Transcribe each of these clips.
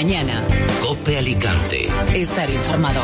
mañana. COPE Alicante. Estar informado.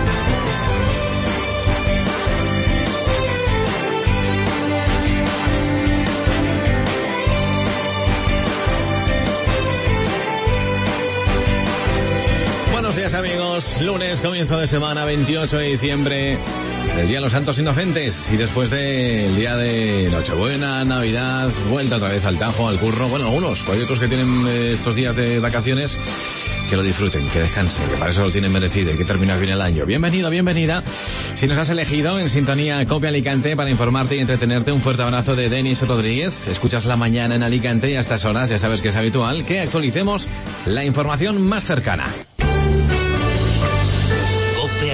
Buenos días, amigos. Lunes, comienzo de semana, 28 de diciembre, el Día de los Santos Inocentes. Y después del día de Nochebuena, Navidad, vuelta otra vez al Tajo, al curro. Bueno, algunos, hay otros que tienen estos días de vacaciones, que lo disfruten, que descansen, que para eso lo tienen merecido y que terminar bien el año. Bienvenido, bienvenida. Si nos has elegido en sintonía COPE Alicante para informarte y entretenerte, un fuerte abrazo de Denis Rodríguez. Escuchas La Mañana en Alicante y a estas horas ya sabes que es habitual que actualicemos la información más cercana. COPE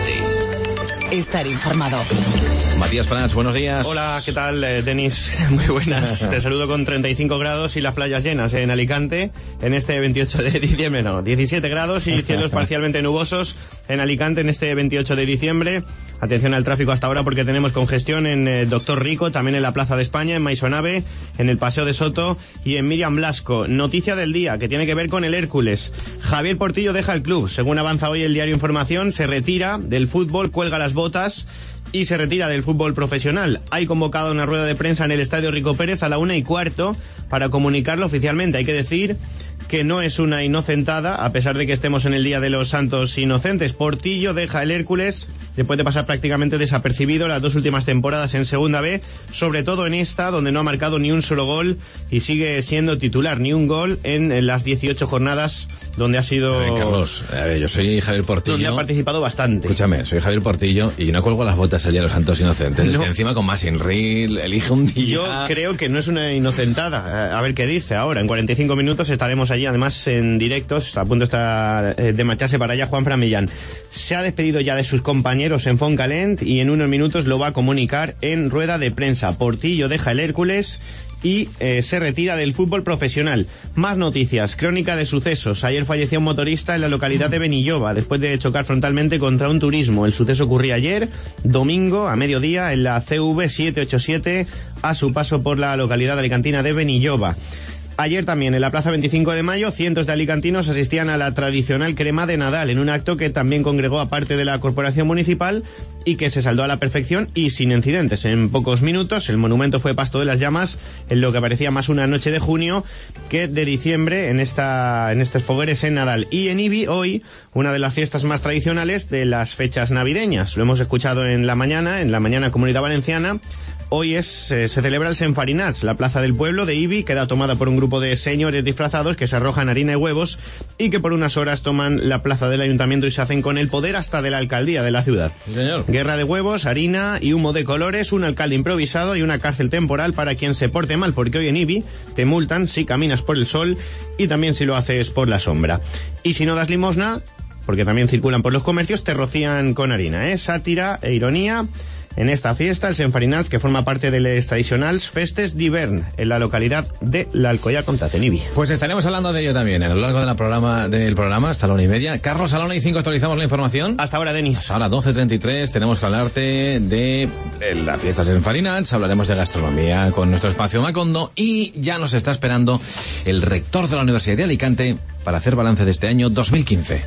Alicante. Estar informado. Matías Prats, buenos días. Hola, ¿qué tal, Denis? Muy buenas. Te saludo con 35 grados y las playas llenas en Alicante en este 28 de diciembre. No, 17 grados y cielos parcialmente nubosos en Alicante en este 28 de diciembre. Atención al tráfico hasta ahora porque tenemos congestión en Doctor Rico, también en la Plaza de España, en Maisonave, en el Paseo de Soto y en Miriam Blasco. Noticia del día que tiene que ver con el Hércules. Javier Portillo deja el club. Según avanza hoy el diario Información, se retira del fútbol, cuelga las botas y se retira del fútbol profesional. Hay convocada una rueda de prensa en el Estadio Rico Pérez a la 1:15 para comunicarlo oficialmente. Hay que decir que no es una inocentada, a pesar de que estemos en el Día de los Santos Inocentes. Portillo deja el Hércules después de pasar prácticamente desapercibido las dos últimas temporadas en Segunda B, sobre todo en esta, donde no ha marcado ni un solo gol y sigue siendo titular, ni un gol en las 18 jornadas donde ha sido... Carlos, yo soy Javier Portillo. Donde ha participado bastante. Escúchame, soy Javier Portillo y no cuelgo las botas el Día de los Santos Inocentes. No. Es que encima con Masinril elige un día... Yo creo que no es una inocentada. A ver qué dice ahora. En 45 minutos estaremos allí, además en directos. A punto está de marcharse para allá Juanfran Millán. Se ha despedido ya de sus compañeros en Fontcalent y en unos minutos lo va a comunicar en rueda de prensa. Portillo deja el Hércules y se retira del fútbol profesional. Más noticias, crónica de sucesos. Ayer falleció un motorista en la localidad de Benilloba después de chocar frontalmente contra un turismo. El suceso ocurría ayer, domingo, a mediodía, en la CV 787, a su paso por la localidad alicantina de Benilloba. Ayer también en la Plaza 25 de Mayo, cientos de alicantinos asistían a la tradicional crema de Nadal, en un acto que también congregó a parte de la corporación municipal y que se saldó a la perfección y sin incidentes. En pocos minutos el monumento fue pasto de las llamas en lo que parecía más una noche de junio que de diciembre en estos fogueres en Nadal. Y en Ibi hoy, una de las fiestas más tradicionales de las fechas navideñas. Lo hemos escuchado en la mañana Comunidad Valenciana. Hoy se celebra el Senfarinats. La plaza del pueblo de Ibi queda tomada por un grupo de señores disfrazados que se arrojan harina y huevos y que por unas horas toman la plaza del ayuntamiento y se hacen con el poder hasta de la alcaldía de la ciudad. Sí, señor. Guerra de huevos, harina y humo de colores, un alcalde improvisado y una cárcel temporal para quien se porte mal, porque hoy en Ibi te multan si caminas por el sol y también si lo haces por la sombra. Y si no das limosna, porque también circulan por los comercios, te rocían con harina, sátira e ironía. En esta fiesta, el Senfarinats, que forma parte del tradicionals Festes d'Hivern, en la localidad de la Alcoyà Comtat, en Ibi. Pues estaremos hablando de ello también a lo largo del programa, hasta la 1:30. Carlos, a la 1:05 actualizamos la información. Hasta ahora, Denis. Hasta ahora, 12:33, tenemos que hablarte de las fiestas del Senfarinats, hablaremos de gastronomía con nuestro espacio Macondo y ya nos está esperando el rector de la Universidad de Alicante para hacer balance de este año 2015.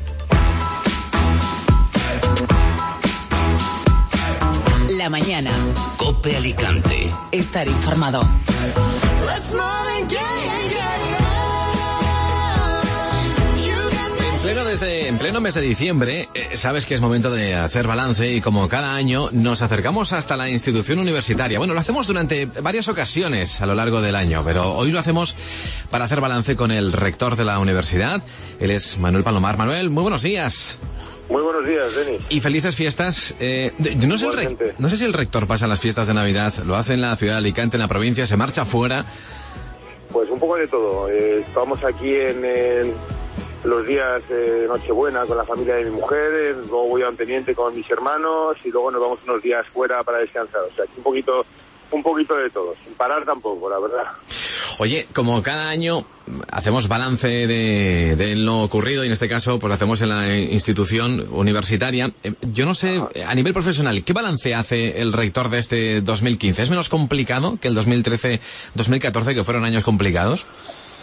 La mañana. COPE Alicante. Estar informado. En pleno mes de diciembre, sabes que es momento de hacer balance y como cada año nos acercamos hasta la institución universitaria. Bueno, lo hacemos durante varias ocasiones a lo largo del año, pero hoy lo hacemos para hacer balance con el rector de la universidad. Él es Manuel Palomar. Manuel, muy buenos días. Muy buenos días, Denis. Y felices fiestas. No sé si el rector pasa las fiestas de Navidad, lo hace en la ciudad de Alicante, en la provincia, se marcha fuera. Pues un poco de todo. Estamos aquí en los días de Nochebuena con la familia de mi mujer, luego voy a un teniente con mis hermanos y luego nos vamos unos días fuera para descansar. O sea, aquí un poquito de todo, sin parar tampoco, la verdad. Oye, como cada año hacemos balance de lo ocurrido y en este caso pues lo hacemos en la institución universitaria. Yo no sé, a nivel profesional, ¿qué balance hace el rector de este 2015? ¿Es menos complicado que el 2013-2014, que fueron años complicados?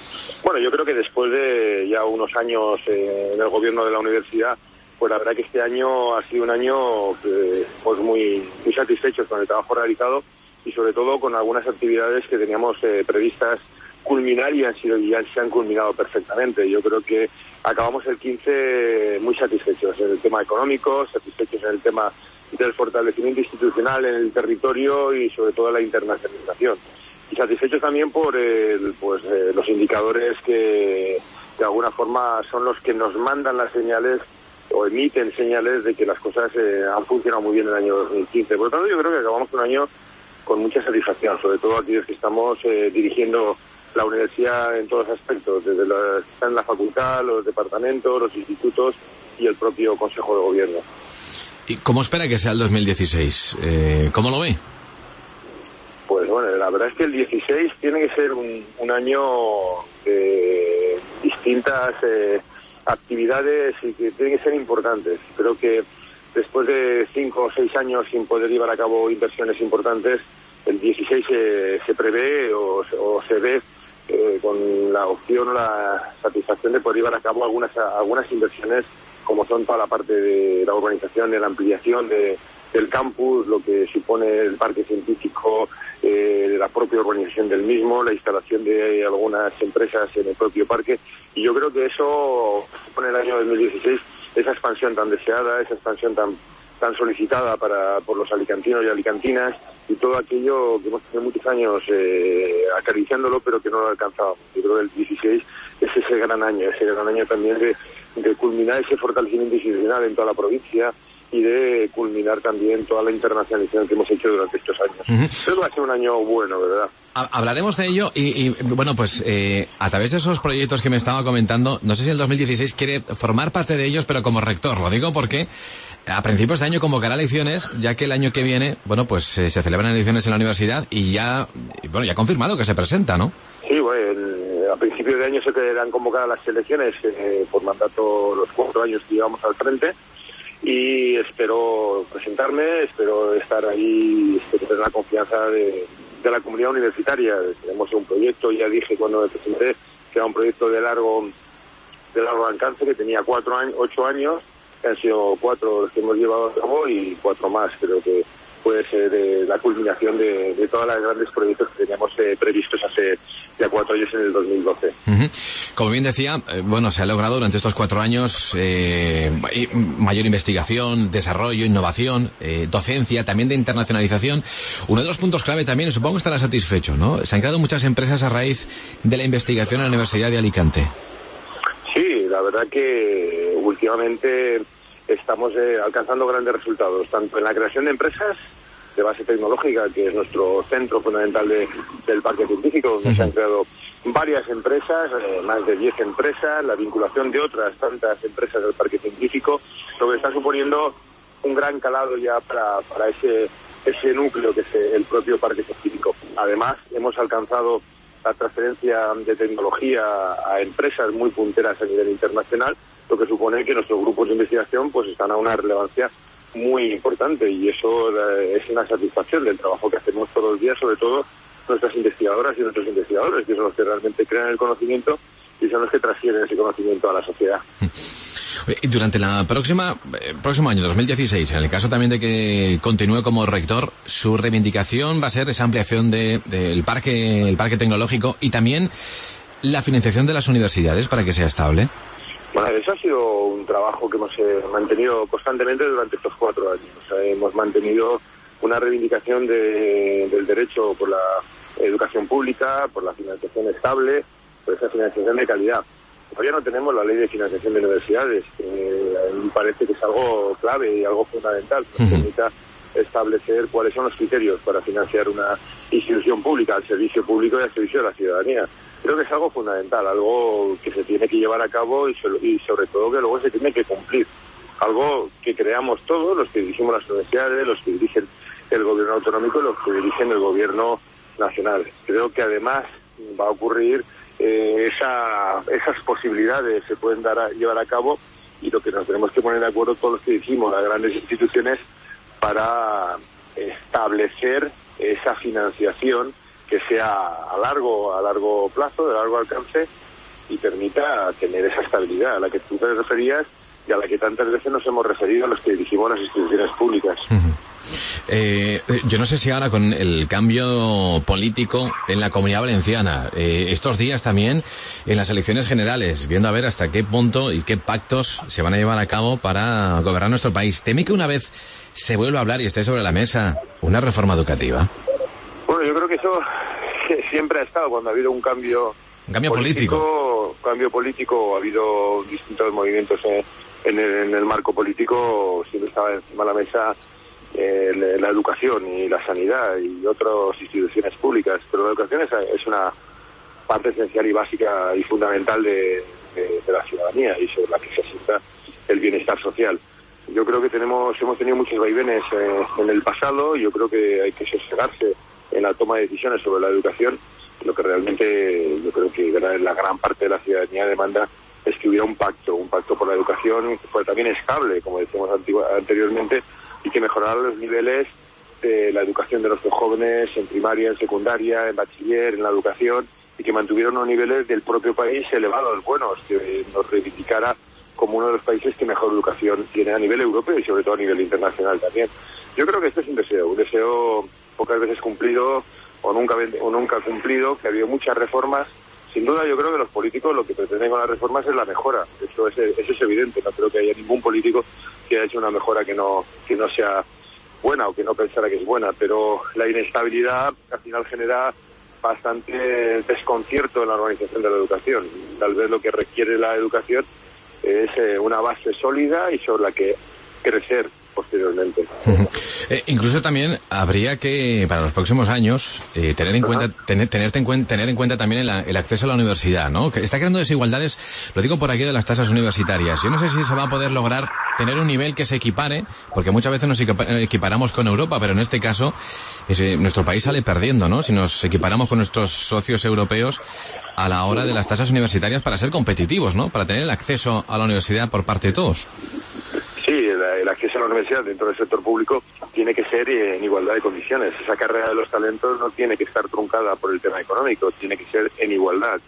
Bueno, yo creo que después de ya unos años en el gobierno de la universidad, pues la verdad que este año ha sido un año pues muy satisfechos con el trabajo realizado y sobre todo con algunas actividades que teníamos previstas culminar y ya se han culminado perfectamente. Yo creo que acabamos el 15 muy satisfechos en el tema económico, satisfechos en el tema del fortalecimiento institucional en el territorio y sobre todo la internacionalización. Y satisfechos también por los indicadores que de alguna forma son los que nos mandan las señales o emiten señales de que las cosas han funcionado muy bien en el año 2015. Por lo tanto, yo creo que acabamos un año con mucha satisfacción, sobre todo aquellos que estamos dirigiendo la universidad en todos los aspectos, desde los que están en la facultad, los departamentos, los institutos y el propio Consejo de Gobierno. ¿Y cómo espera que sea el 2016? ¿Cómo lo ve? Pues bueno, la verdad es que el 16 tiene que ser un año de distintas actividades y que tienen que ser importantes. Creo que después de 5 o 6 años sin poder llevar a cabo inversiones importantes, el 16 se prevé o se ve con la opción o la satisfacción de poder llevar a cabo algunas inversiones, como son toda la parte de la urbanización, de la ampliación del campus, lo que supone el parque científico, la propia urbanización del mismo, la instalación de algunas empresas en el propio parque. Y yo creo que eso supone el año 2016, esa expansión tan deseada, esa expansión tan solicitada por los alicantinos y alicantinas, y todo aquello que hemos tenido muchos años acariciándolo, pero que no lo alcanzábamos. Yo creo que el 16 es ese gran año también de culminar ese fortalecimiento institucional en toda la provincia y de culminar también toda la internacionalización que hemos hecho durante estos años. Creo que va a ser un año bueno, ¿verdad? Hablaremos de ello y bueno, pues a través de esos proyectos que me estaba comentando, no sé si el 2016 quiere formar parte de ellos, pero como rector. Lo digo porque a principios de año convocará elecciones, ya que el año que viene, bueno, pues se celebran elecciones en la universidad y ya ha confirmado que se presenta, ¿no? Sí, bueno, a principios de año se quedarán convocadas las elecciones por mandato los 4 años que llevamos al frente. Y espero presentarme, espero estar ahí, espero tener la confianza de la comunidad universitaria. Tenemos un proyecto, ya dije cuando me presenté, que era un proyecto de largo alcance, que tenía 8 años, que han sido 4 los que hemos llevado a cabo y 4 más. Creo que puede ser la culminación de todos los grandes proyectos que teníamos previstos hace ya 4 años en el 2012. Como bien decía, se ha logrado durante estos 4 años mayor investigación, desarrollo, innovación, docencia, también de internacionalización. Uno de los puntos clave también, y supongo que estará satisfecho, ¿no? Se han creado muchas empresas a raíz de la investigación en la Universidad de Alicante. Sí, la verdad que últimamente estamos alcanzando grandes resultados, tanto en la creación de empresas de base tecnológica, que es nuestro centro fundamental del parque científico, donde se han creado varias empresas, más de 10 empresas, la vinculación de otras tantas empresas del parque científico, lo que está suponiendo un gran calado ya para ese núcleo que es el propio parque científico. Además, hemos alcanzado la transferencia de tecnología a empresas muy punteras a nivel internacional, lo que supone que nuestros grupos de investigación pues están a una relevancia muy importante, y eso es una satisfacción del trabajo que hacemos todos los días, sobre todo nuestras investigadoras y nuestros investigadores, que son los que realmente crean el conocimiento y son los que transfieren ese conocimiento a la sociedad. Y durante la próximo año, 2016, en el caso también de que continúe como rector, su reivindicación va a ser esa ampliación del parque tecnológico y también la financiación de las universidades para que sea estable. Bueno, eso ha sido un trabajo que hemos mantenido constantemente durante estos 4 años. Hemos mantenido una reivindicación del derecho por la educación pública, por la financiación estable, por esa financiación de calidad. Todavía no tenemos la ley de financiación de universidades, que me parece que es algo clave y algo fundamental, que nos permita establecer cuáles son los criterios para financiar una institución pública, al servicio público y al servicio de la ciudadanía. Creo que es algo fundamental, algo que se tiene que llevar a cabo y sobre todo que luego se tiene que cumplir. Algo que creamos todos, los que dirigimos las universidades, los que dirigen el gobierno autonómico y los que dirigen el gobierno nacional. Creo que además va a ocurrir esas posibilidades se pueden llevar a cabo, y lo que nos tenemos que poner de acuerdo todos los que dirigimos las grandes instituciones para establecer esa financiación que sea a largo plazo, de largo alcance, y permita tener esa estabilidad a la que tú te referías y a la que tantas veces nos hemos referido los que dirigimos las instituciones públicas. Yo no sé si ahora con el cambio político en la Comunidad Valenciana, estos días también en las elecciones generales, viendo a ver hasta qué punto y qué pactos se van a llevar a cabo para gobernar nuestro país. ¿Teme que una vez se vuelva a hablar y esté sobre la mesa una reforma educativa? Bueno, yo creo que eso siempre ha estado cuando ha habido un cambio político, ha habido distintos movimientos en el marco político, siempre estaba encima de la mesa la educación y la sanidad y otras instituciones públicas, pero la educación es una parte esencial y básica y fundamental de la ciudadanía y sobre la que se asienta el bienestar social. Yo creo que hemos tenido muchos vaivenes en el pasado y yo creo que hay que sosegarse en la toma de decisiones sobre la educación. Lo que realmente yo creo que la gran parte de la ciudadanía demanda es que hubiera un pacto por la educación que fuera también estable, como decíamos anteriormente, y que mejorara los niveles de la educación de nuestros jóvenes en primaria, en secundaria, en bachiller, en la educación, y que mantuviera unos niveles del propio país elevados, buenos, que nos reivindicara como uno de los países que mejor educación tiene a nivel europeo y sobre todo a nivel internacional también. Yo creo que este es un deseo pocas veces cumplido o nunca cumplido, que ha habido muchas reformas. Sin duda yo creo que los políticos lo que pretenden con las reformas es la mejora, eso es evidente, no creo que haya ningún político que haya hecho una mejora que no sea buena o que no pensara que es buena, pero la inestabilidad al final genera bastante desconcierto en la organización de la educación. Tal vez lo que requiere la educación es una base sólida y sobre la que crecer posteriormente. Incluso también habría que, para los próximos años, tener en cuenta también el acceso a la universidad, ¿no? Que está creando desigualdades, lo digo por aquí, de las tasas universitarias. Yo no sé si se va a poder lograr tener un nivel que se equipare, porque muchas veces nos equiparamos con Europa, pero en este caso nuestro país sale perdiendo, ¿no? Si nos equiparamos con nuestros socios europeos a la hora de las tasas universitarias para ser competitivos, ¿no? Para tener el acceso a la universidad por parte de todos. Sí, el acceso a la universidad dentro del sector público tiene que ser en igualdad de condiciones. Esa carrera de los talentos no tiene que estar truncada por el tema económico, tiene que ser en igualdad,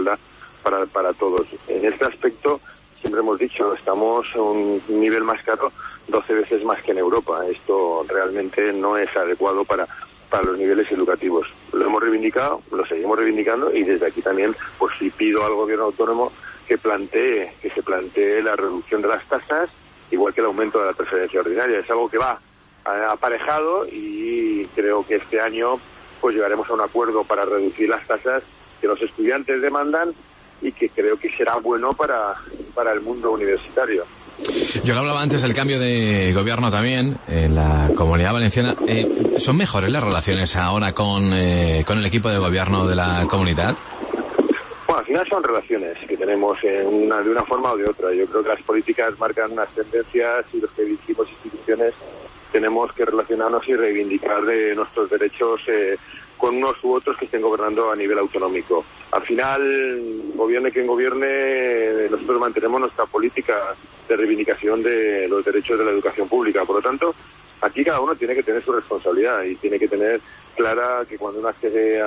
para todos. En este aspecto, siempre hemos dicho, estamos a un nivel más caro 12 veces más que en Europa. Esto realmente no es adecuado para los niveles educativos. Lo hemos reivindicado, lo seguimos reivindicando y desde aquí también, pues sí pido al gobierno autónomo que se plantee la reducción de las tasas, igual que el aumento de la preferencia ordinaria. Es algo que va aparejado y creo que este año pues llegaremos a un acuerdo para reducir las tasas que los estudiantes demandan y que creo que será bueno para el mundo universitario. Yo lo hablaba antes del cambio de gobierno también en la Comunidad Valenciana. ¿Son mejores las relaciones ahora con el equipo de gobierno de la comunidad? Bueno, al final son relaciones que tenemos de una forma o de otra. Yo creo que las políticas marcan unas tendencias y los que dirigimos instituciones tenemos que relacionarnos y reivindicar de nuestros derechos con unos u otros que estén gobernando a nivel autonómico. Al final, gobierne quien gobierne, nosotros mantenemos nuestra política de reivindicación de los derechos de la educación pública. Por lo tanto, aquí cada uno tiene que tener su responsabilidad y tiene que tener clara que cuando uno accede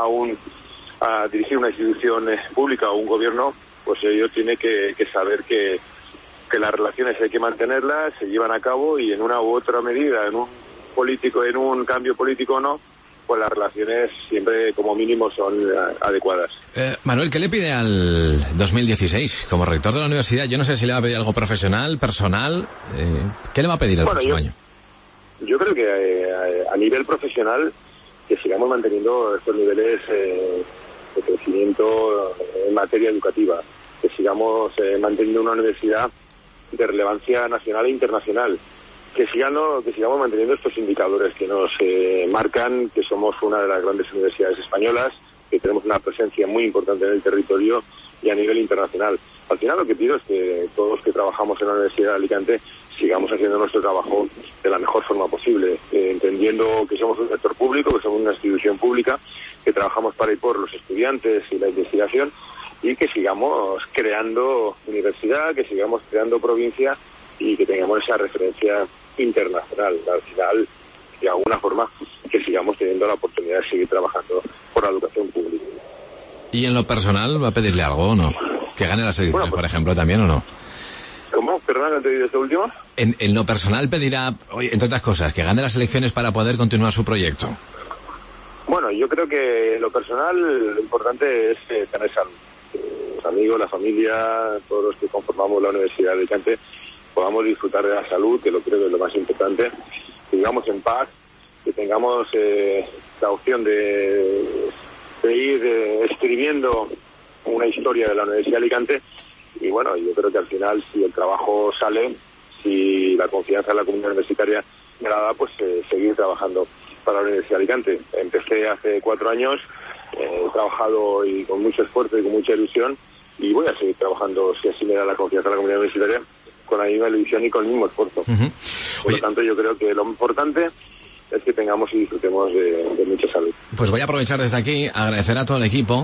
a dirigir una institución pública o un gobierno, pues ello tiene que saber que las relaciones hay que mantenerlas, se llevan a cabo y en una u otra medida, en un cambio político o no, pues las relaciones siempre como mínimo son adecuadas. Manuel, ¿qué le pide al 2016 como rector de la universidad? Yo no sé si le va a pedir algo profesional, personal, ¿qué le va a pedir el próximo año? Yo creo que a nivel profesional que sigamos manteniendo estos niveles de crecimiento en materia educativa, que sigamos manteniendo una universidad de relevancia nacional e internacional, que sigamos manteniendo estos indicadores que nos marcan que somos una de las grandes universidades españolas, que tenemos una presencia muy importante en el territorio y a nivel internacional. Al final lo que pido es que todos los que trabajamos en la Universidad de Alicante sigamos haciendo nuestro trabajo de la mejor forma posible, entendiendo que somos un sector público, que somos una institución pública, que trabajamos para y por los estudiantes y la investigación, y que sigamos creando universidad, que sigamos creando provincia y que tengamos esa referencia internacional. Al final, de alguna forma, que sigamos teniendo la oportunidad de seguir trabajando por la educación pública. ¿Y en lo personal va a pedirle algo o no? ¿Que gane las elecciones, por ejemplo, también o no? ¿Cómo? Perdón, ¿no te he oído esto último? En lo personal pedirá, oye, entre otras cosas, que gane las elecciones para poder continuar su proyecto. Bueno, yo creo que en lo personal lo importante es tener salud. Los amigos, la familia, todos los que conformamos la Universidad de Alicante, podamos disfrutar de la salud, que lo creo que es lo más importante, que vivamos en paz, que tengamos la opción de ir escribiendo una historia de la Universidad de Alicante. Y bueno, yo creo que al final, si el trabajo sale, si la confianza en la comunidad universitaria me la da, pues seguir trabajando para la Universidad de Alicante. Empecé hace 4 años, he trabajado y con mucho esfuerzo y con mucha ilusión, y voy a seguir trabajando, si así me da la confianza en la comunidad universitaria, con la misma ilusión y con el mismo esfuerzo. Uh-huh. Por lo tanto, yo creo que lo importante es que tengamos y disfrutemos de mucha salud. Pues voy a aprovechar desde aquí, agradecer a todo el equipo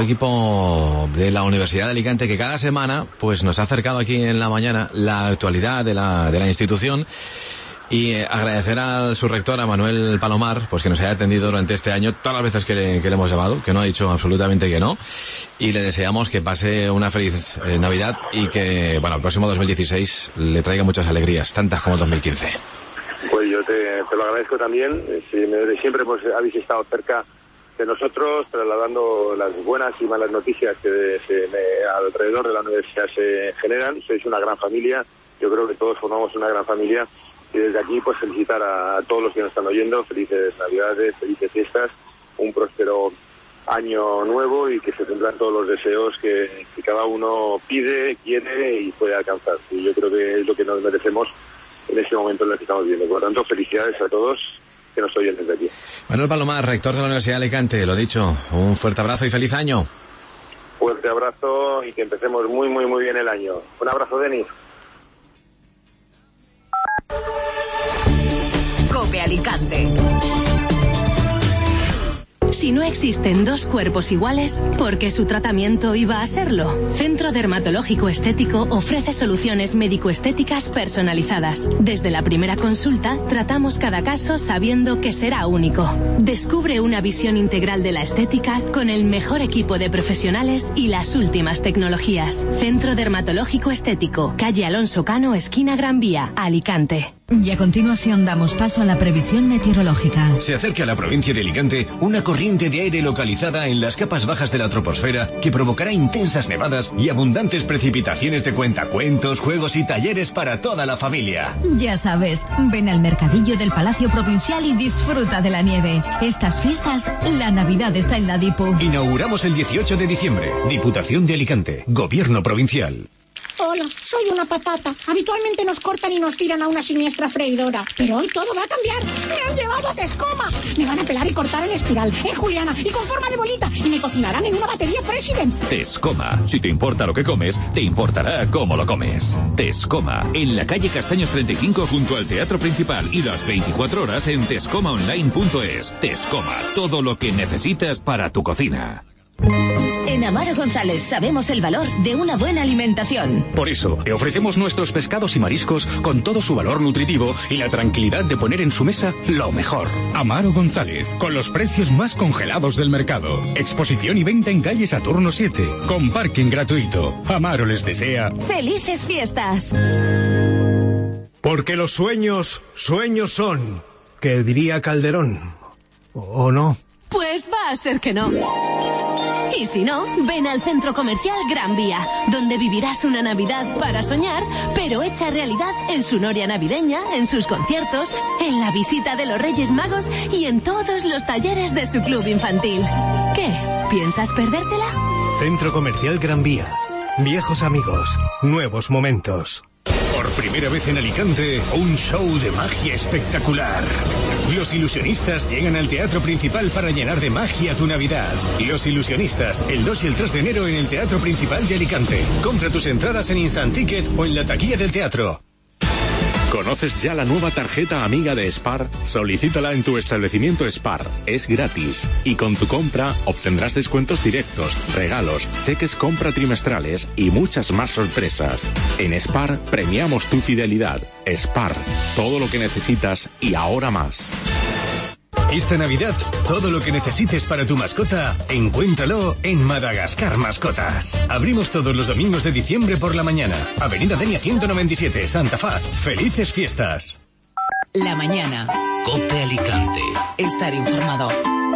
de la Universidad de Alicante, que cada semana pues nos ha acercado aquí en la mañana la actualidad de la institución, y agradecer a su rector, a Manuel Palomar, pues que nos haya atendido durante este año todas las veces que le hemos llamado, que no ha dicho absolutamente que no, y le deseamos que pase una feliz Navidad y que, bueno, el próximo 2016 le traiga muchas alegrías, tantas como el 2015. Pues yo te lo agradezco también. Siempre pues habéis estado cerca de nosotros, trasladando las buenas y malas noticias que alrededor de la universidad se generan. Sois una gran familia, yo creo que todos formamos una gran familia, y desde aquí pues felicitar a todos los que nos están oyendo. Felices Navidades, felices fiestas, un próspero año nuevo, y que se cumplan todos los deseos que cada uno pide, quiere y puede alcanzar. Y yo creo que es lo que nos merecemos en este momento en el que estamos viviendo. Por lo tanto, felicidades a todos que nos oyen desde aquí. Manuel Palomar, rector de la Universidad de Alicante, lo dicho, un fuerte abrazo y feliz año. Fuerte abrazo y que empecemos muy, muy, muy bien el año. Un abrazo, Denis. COPE Alicante. Si no existen dos cuerpos iguales, ¿por qué su tratamiento iba a serlo? Centro Dermatológico Estético ofrece soluciones médico-estéticas personalizadas. Desde la primera consulta, tratamos cada caso sabiendo que será único. Descubre una visión integral de la estética con el mejor equipo de profesionales y las últimas tecnologías. Centro Dermatológico Estético, calle Alonso Cano, esquina Gran Vía, Alicante. Y a continuación damos paso a la previsión meteorológica. Se acerca a la provincia de Alicante una corriente de aire localizada en las capas bajas de la troposfera que provocará intensas nevadas y abundantes precipitaciones de cuentacuentos, juegos y talleres para toda la familia. Ya sabes, ven al mercadillo del Palacio Provincial y disfruta de la nieve. Estas fiestas, la Navidad está en la Dipu. Inauguramos el 18 de diciembre. Diputación de Alicante. Gobierno provincial. Hola, soy una patata. Habitualmente nos cortan y nos tiran a una siniestra freidora. Pero hoy todo va a cambiar. ¡Me han llevado a Tescoma! Me van a pelar y cortar en espiral, en juliana y con forma de bolita. Y me cocinarán en una batería President. Tescoma. Si te importa lo que comes, te importará cómo lo comes. Tescoma. En la calle Castaños 35 junto al Teatro Principal y las 24 horas en tescomaonline.es. Tescoma. Todo lo que necesitas para tu cocina. En Amaro González sabemos el valor de una buena alimentación. Por eso, te ofrecemos nuestros pescados y mariscos con todo su valor nutritivo y la tranquilidad de poner en su mesa lo mejor. Amaro González, con los precios más congelados del mercado. Exposición y venta en calle Saturno 7, con parking gratuito. Amaro les desea ¡felices fiestas! Porque los sueños, sueños son. ¿Qué diría Calderón? ¿O no? Pues va a ser que no. Y si no, ven al Centro Comercial Gran Vía, donde vivirás una Navidad para soñar, pero hecha realidad en su noria navideña, en sus conciertos, en la visita de los Reyes Magos y en todos los talleres de su club infantil. ¿Qué? ¿Piensas perdértela? Centro Comercial Gran Vía. Viejos amigos, nuevos momentos. Por primera vez en Alicante, un show de magia espectacular. Los ilusionistas llegan al Teatro Principal para llenar de magia tu Navidad. Los ilusionistas, el 2 y el 3 de enero en el Teatro Principal de Alicante. Compra tus entradas en Instant Ticket o en la taquilla del teatro. ¿Conoces ya la nueva tarjeta amiga de Spar? Solicítala en tu establecimiento Spar. Es gratis. Y con tu compra obtendrás descuentos directos, regalos, cheques compra trimestrales y muchas más sorpresas. En Spar premiamos tu fidelidad. Spar. Todo lo que necesitas y ahora más. Esta Navidad, todo lo que necesites para tu mascota, encuéntralo en Madagascar Mascotas. Abrimos todos los domingos de diciembre por la mañana. Avenida Denia 197, Santa Faz. ¡Felices fiestas! La mañana. COPE Alicante. Estar informado.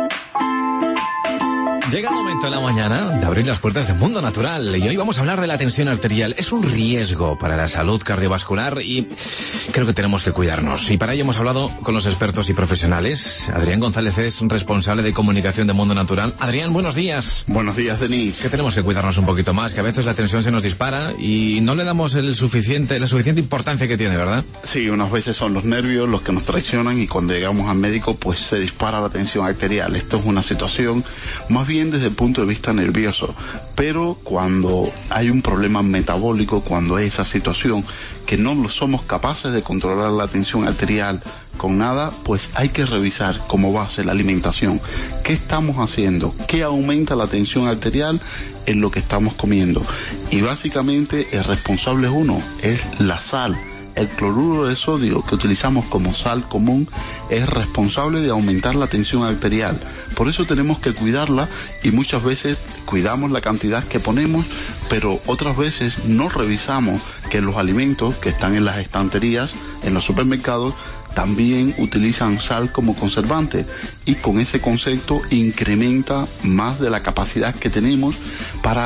Llega el momento en la mañana de abrir las puertas de Mundo Natural y hoy vamos a hablar de la tensión arterial. Es un riesgo para la salud cardiovascular y creo que tenemos que cuidarnos. Y para ello hemos hablado con los expertos y profesionales. Adrián González es responsable de comunicación de Mundo Natural. Adrián, buenos días. Buenos días, Denis. Que tenemos que cuidarnos un poquito más, que a veces la tensión se nos dispara y no le damos la suficiente importancia que tiene, ¿verdad? Sí, unas veces son los nervios los que nos traicionan y cuando llegamos al médico pues se dispara la tensión arterial. Esto es una situación más bien desde el punto de vista nervioso, pero cuando hay un problema metabólico, cuando hay esa situación que no somos capaces de controlar la tensión arterial con nada, pues hay que revisar como base la alimentación. ¿Qué estamos haciendo? ¿Qué aumenta la tensión arterial en lo que estamos comiendo? Y básicamente el responsable es la sal. El cloruro de sodio que utilizamos como sal común es responsable de aumentar la tensión arterial. Por eso tenemos que cuidarla y muchas veces cuidamos la cantidad que ponemos, pero otras veces no revisamos que los alimentos que están en las estanterías, en los supermercados, también utilizan sal como conservante y con ese concepto incrementa más de la capacidad que tenemos para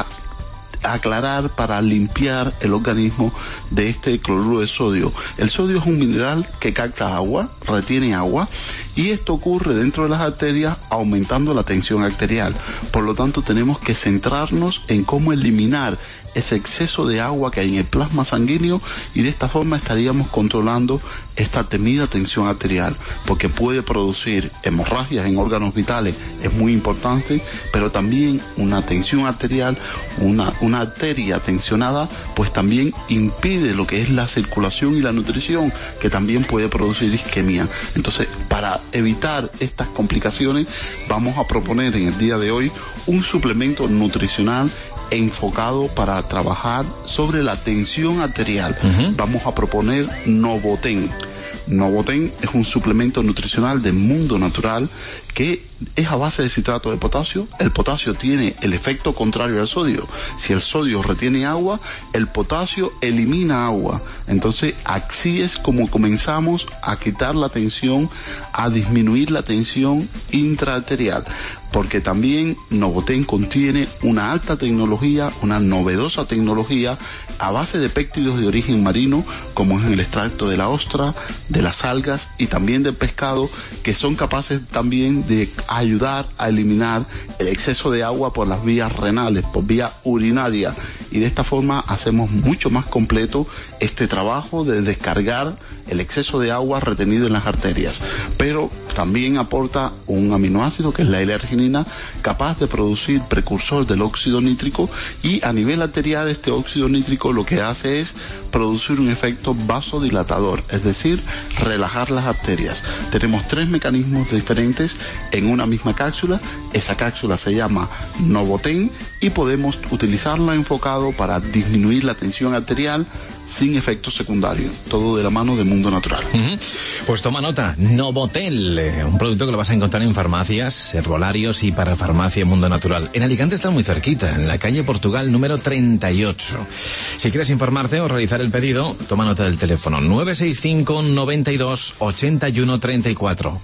aclarar, para limpiar el organismo de este cloruro de sodio. El sodio es un mineral que capta agua, retiene agua, y esto ocurre dentro de las arterias aumentando la tensión arterial. Por lo tanto, tenemos que centrarnos en cómo eliminar ese exceso de agua que hay en el plasma sanguíneo y de esta forma estaríamos controlando esta temida tensión arterial, porque puede producir hemorragias en órganos vitales, es muy importante, pero también una tensión arterial, una arteria tensionada, pues también impide lo que es la circulación y la nutrición, que también puede producir isquemia. Entonces, para evitar estas complicaciones, vamos a proponer en el día de hoy un suplemento nutricional enfocado para trabajar sobre la tensión arterial. Vamos a proponer Novoten. Novoten es un suplemento nutricional de Mundo Natural que es a base de citrato de potasio. El potasio tiene el efecto contrario al sodio. Si el sodio retiene agua, el potasio elimina agua. Entonces, así es como comenzamos a quitar la tensión, a disminuir la tensión intraarterial. Porque también Novoten contiene una alta tecnología, una novedosa tecnología a base de péptidos de origen marino, como es el extracto de la ostra, de las algas y también del pescado, que son capaces también de ayudar a eliminar el exceso de agua por las vías renales, por vía urinaria, y de esta forma hacemos mucho más completo este trabajo de descargar el exceso de agua retenido en las arterias. Pero también aporta un aminoácido que es la L-arginina, capaz de producir precursor del óxido nítrico, y a nivel arterial este óxido nítrico lo que hace es producir un efecto vasodilatador, es decir, relajar las arterias. Tenemos 3 mecanismos diferentes en una misma cápsula. Esa cápsula se llama Novoten y podemos utilizarla enfocado para disminuir la tensión arterial sin efectos secundarios, todo de la mano de Mundo Natural. Pues toma nota, Novotel, un producto que lo vas a encontrar en farmacias, herbolarios y para farmacia Mundo Natural. En Alicante está muy cerquita, en la calle Portugal número 38. Si quieres informarte o realizar el pedido, toma nota del teléfono 965 92 81 34.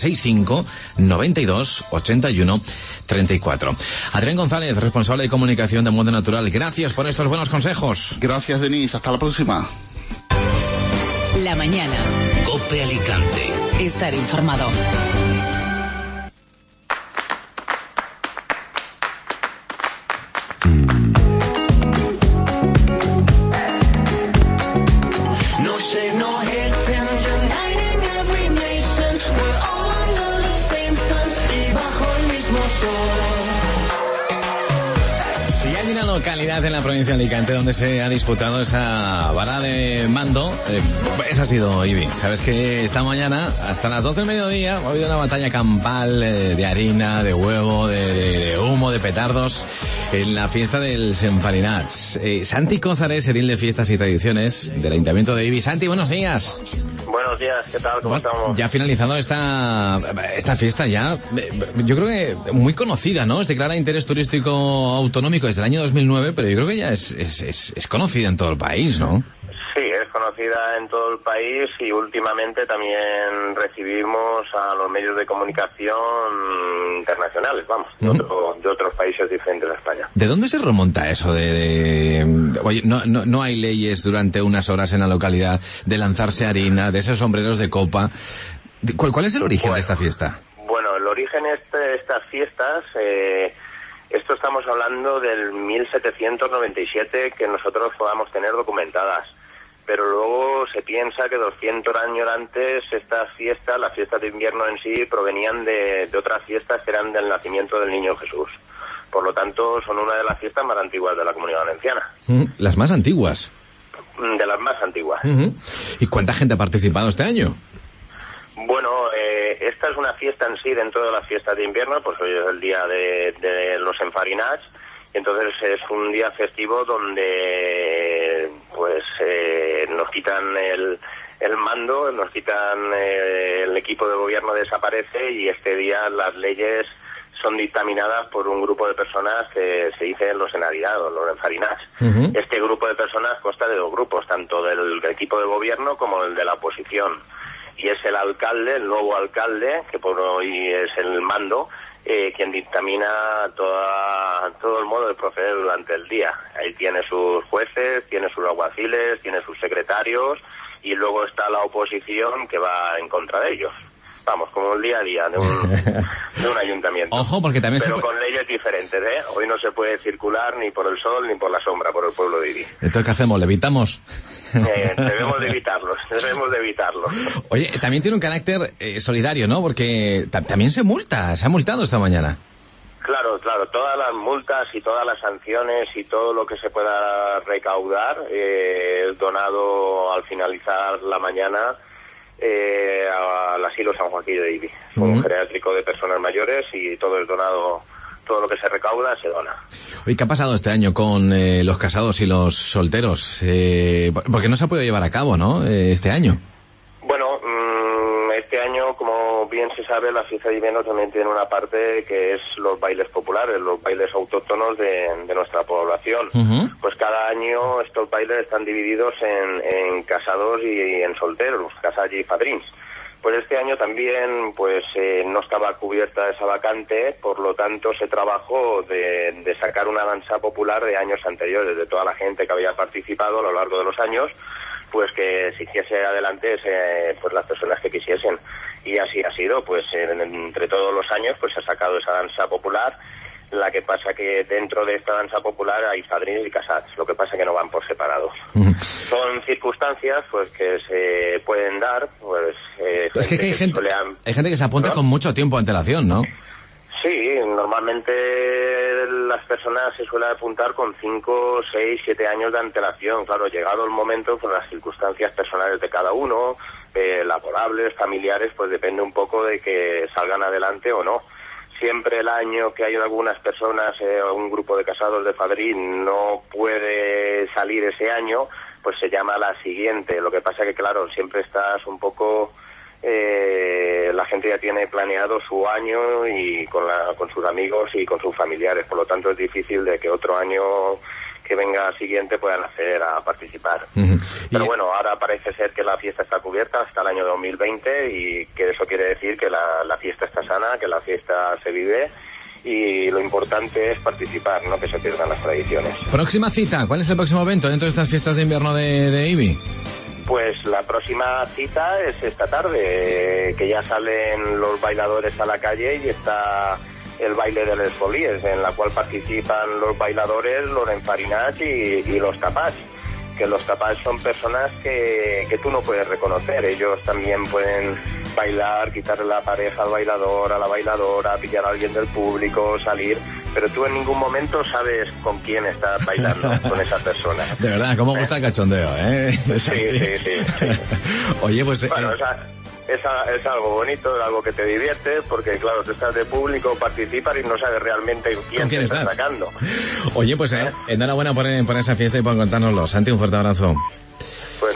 965 92 81 34. Adrián González, responsable de comunicación de Mundo Natural, gracias por estos buenos consejos. Gracias, Denise, hasta la próxima. La mañana. COPE Alicante. Estar informado. Localidad en la provincia de Alicante donde se ha disputado esa vara de mando, esa ha sido Ibi. Sabes que esta mañana hasta las 12 del mediodía ha habido una batalla campal de harina, de huevo, de humo, de petardos en la fiesta del Senfarinats. Santi Cózares, edil de fiestas y tradiciones del Ayuntamiento de Ibi. Santi, buenos días. Buenos días, ¿qué tal? ¿Cómo estamos? Ya finalizando esta fiesta ya, yo creo que muy conocida, ¿no? Es declarada de interés turístico autonómico desde el año 2009, pero yo creo que ya es conocida en todo el país, ¿no? Sí, es conocida en todo el país y últimamente también recibimos a los medios de comunicación internacionales, vamos, de otros países diferentes a España. ¿De dónde se remonta eso oye, no hay leyes durante unas horas en la localidad de lanzarse harina, de esos sombreros de copa? ¿Cuál es el origen de esta fiesta? Bueno, el origen de estas fiestas, esto estamos hablando del 1797 que nosotros podamos tener documentadas. Pero luego se piensa que 200 años antes estas fiestas, las fiestas de invierno en sí, provenían de otras fiestas que eran del nacimiento del Niño Jesús. Por lo tanto, son una de las fiestas más antiguas de la Comunidad Valenciana. ¿Las más antiguas? De las más antiguas. ¿Y cuánta gente ha participado este año? Bueno, esta es una fiesta en sí dentro de las fiestas de invierno, pues hoy es el día de los enfarinats. Entonces es un día festivo donde pues nos quitan el mando, nos quitan el equipo de gobierno desaparece y este día las leyes son dictaminadas por un grupo de personas que se dicen los enaridados, los enfarinats. Este grupo de personas consta de dos grupos, tanto del equipo de gobierno como el de la oposición. Y es el alcalde, el nuevo alcalde, que por hoy es el mando, quien dictamina todo el modo de proceder durante el día. Ahí tiene sus jueces, tiene sus alguaciles, tiene sus secretarios y luego está la oposición que va en contra de ellos. Vamos, como el día a día de un ayuntamiento. Ojo, porque también pero con leyes diferentes, ¿eh? Hoy no se puede circular ni por el sol ni por la sombra, por el pueblo de Ibi. ¿Entonces qué hacemos? ¿Levitamos? Debemos de evitarlo. Oye, también tiene un carácter solidario, ¿no? Porque también se ha multado esta mañana. Claro, todas las multas y todas las sanciones y todo lo que se pueda recaudar es donado al finalizar la mañana al asilo San Joaquín de Ibi. Es un geriátrico de personas mayores y todo es donado, todo lo que se recauda se dona. Oye, ¿qué ha pasado este año con los casados y los solteros? Porque no se ha podido llevar a cabo, ¿no? Este año. Bueno, este año, como bien se sabe, la fiesta de invierno también tiene una parte que es los bailes populares, los bailes autóctonos de nuestra población. Pues cada año estos bailes están divididos en casados y en solteros, casas y padrins. Pues este año también no estaba cubierta esa vacante, por lo tanto se trabajó de sacar una danza popular de años anteriores, de toda la gente que había participado a lo largo de los años, pues que se hiciese adelante pues las personas que quisiesen. Y así ha sido, pues entre todos los años pues se ha sacado esa danza popular. La que pasa que dentro de esta danza popular hay padrins y casats, lo que pasa que no van por separado. Son circunstancias pues que se pueden dar, pues es que hay gente que se apunta con mucho tiempo de antelación, ¿no? Sí, normalmente las personas se suelen apuntar con 5, 6, 7 años de antelación. Claro, llegado el momento, con las circunstancias personales de cada uno, laborables, familiares, pues depende un poco de que salgan adelante o no. Siempre el año que hay algunas personas, un grupo de casados de padrín no puede salir ese año, pues se llama la siguiente. Lo que pasa que, claro, siempre estás un poco... la gente ya tiene planeado su año y con sus amigos y con sus familiares, por lo tanto es difícil de que otro año que venga siguiente puedan acceder a participar. Pero bueno, ahora parece ser que la fiesta está cubierta hasta el año 2020 y que eso quiere decir que la fiesta está sana, que la fiesta se vive y lo importante es participar, no que se pierdan las tradiciones. Próxima cita, ¿cuál es el próximo evento dentro de estas fiestas de invierno de Ibi? Pues la próxima cita es esta tarde, que ya salen los bailadores a la calle y está el baile de les Folies, en la cual participan los bailadores, los enfarinats y los tapats. Que los tapats son personas que tú no puedes reconocer, ellos también pueden bailar, quitarle la pareja al bailador, a la bailadora, pillar a alguien del público, salir, pero tú en ningún momento sabes con quién estás bailando, con esa persona. De verdad, cómo gusta el cachondeo, ¿eh? Sí. Oye, pues... Bueno, es algo bonito, es algo que te divierte, porque claro, tú estás de público, participas y no sabes realmente quién te está sacando. Oye, pues enhorabuena por esa fiesta y por contárnoslo. Santi, un fuerte abrazo. Pues nada,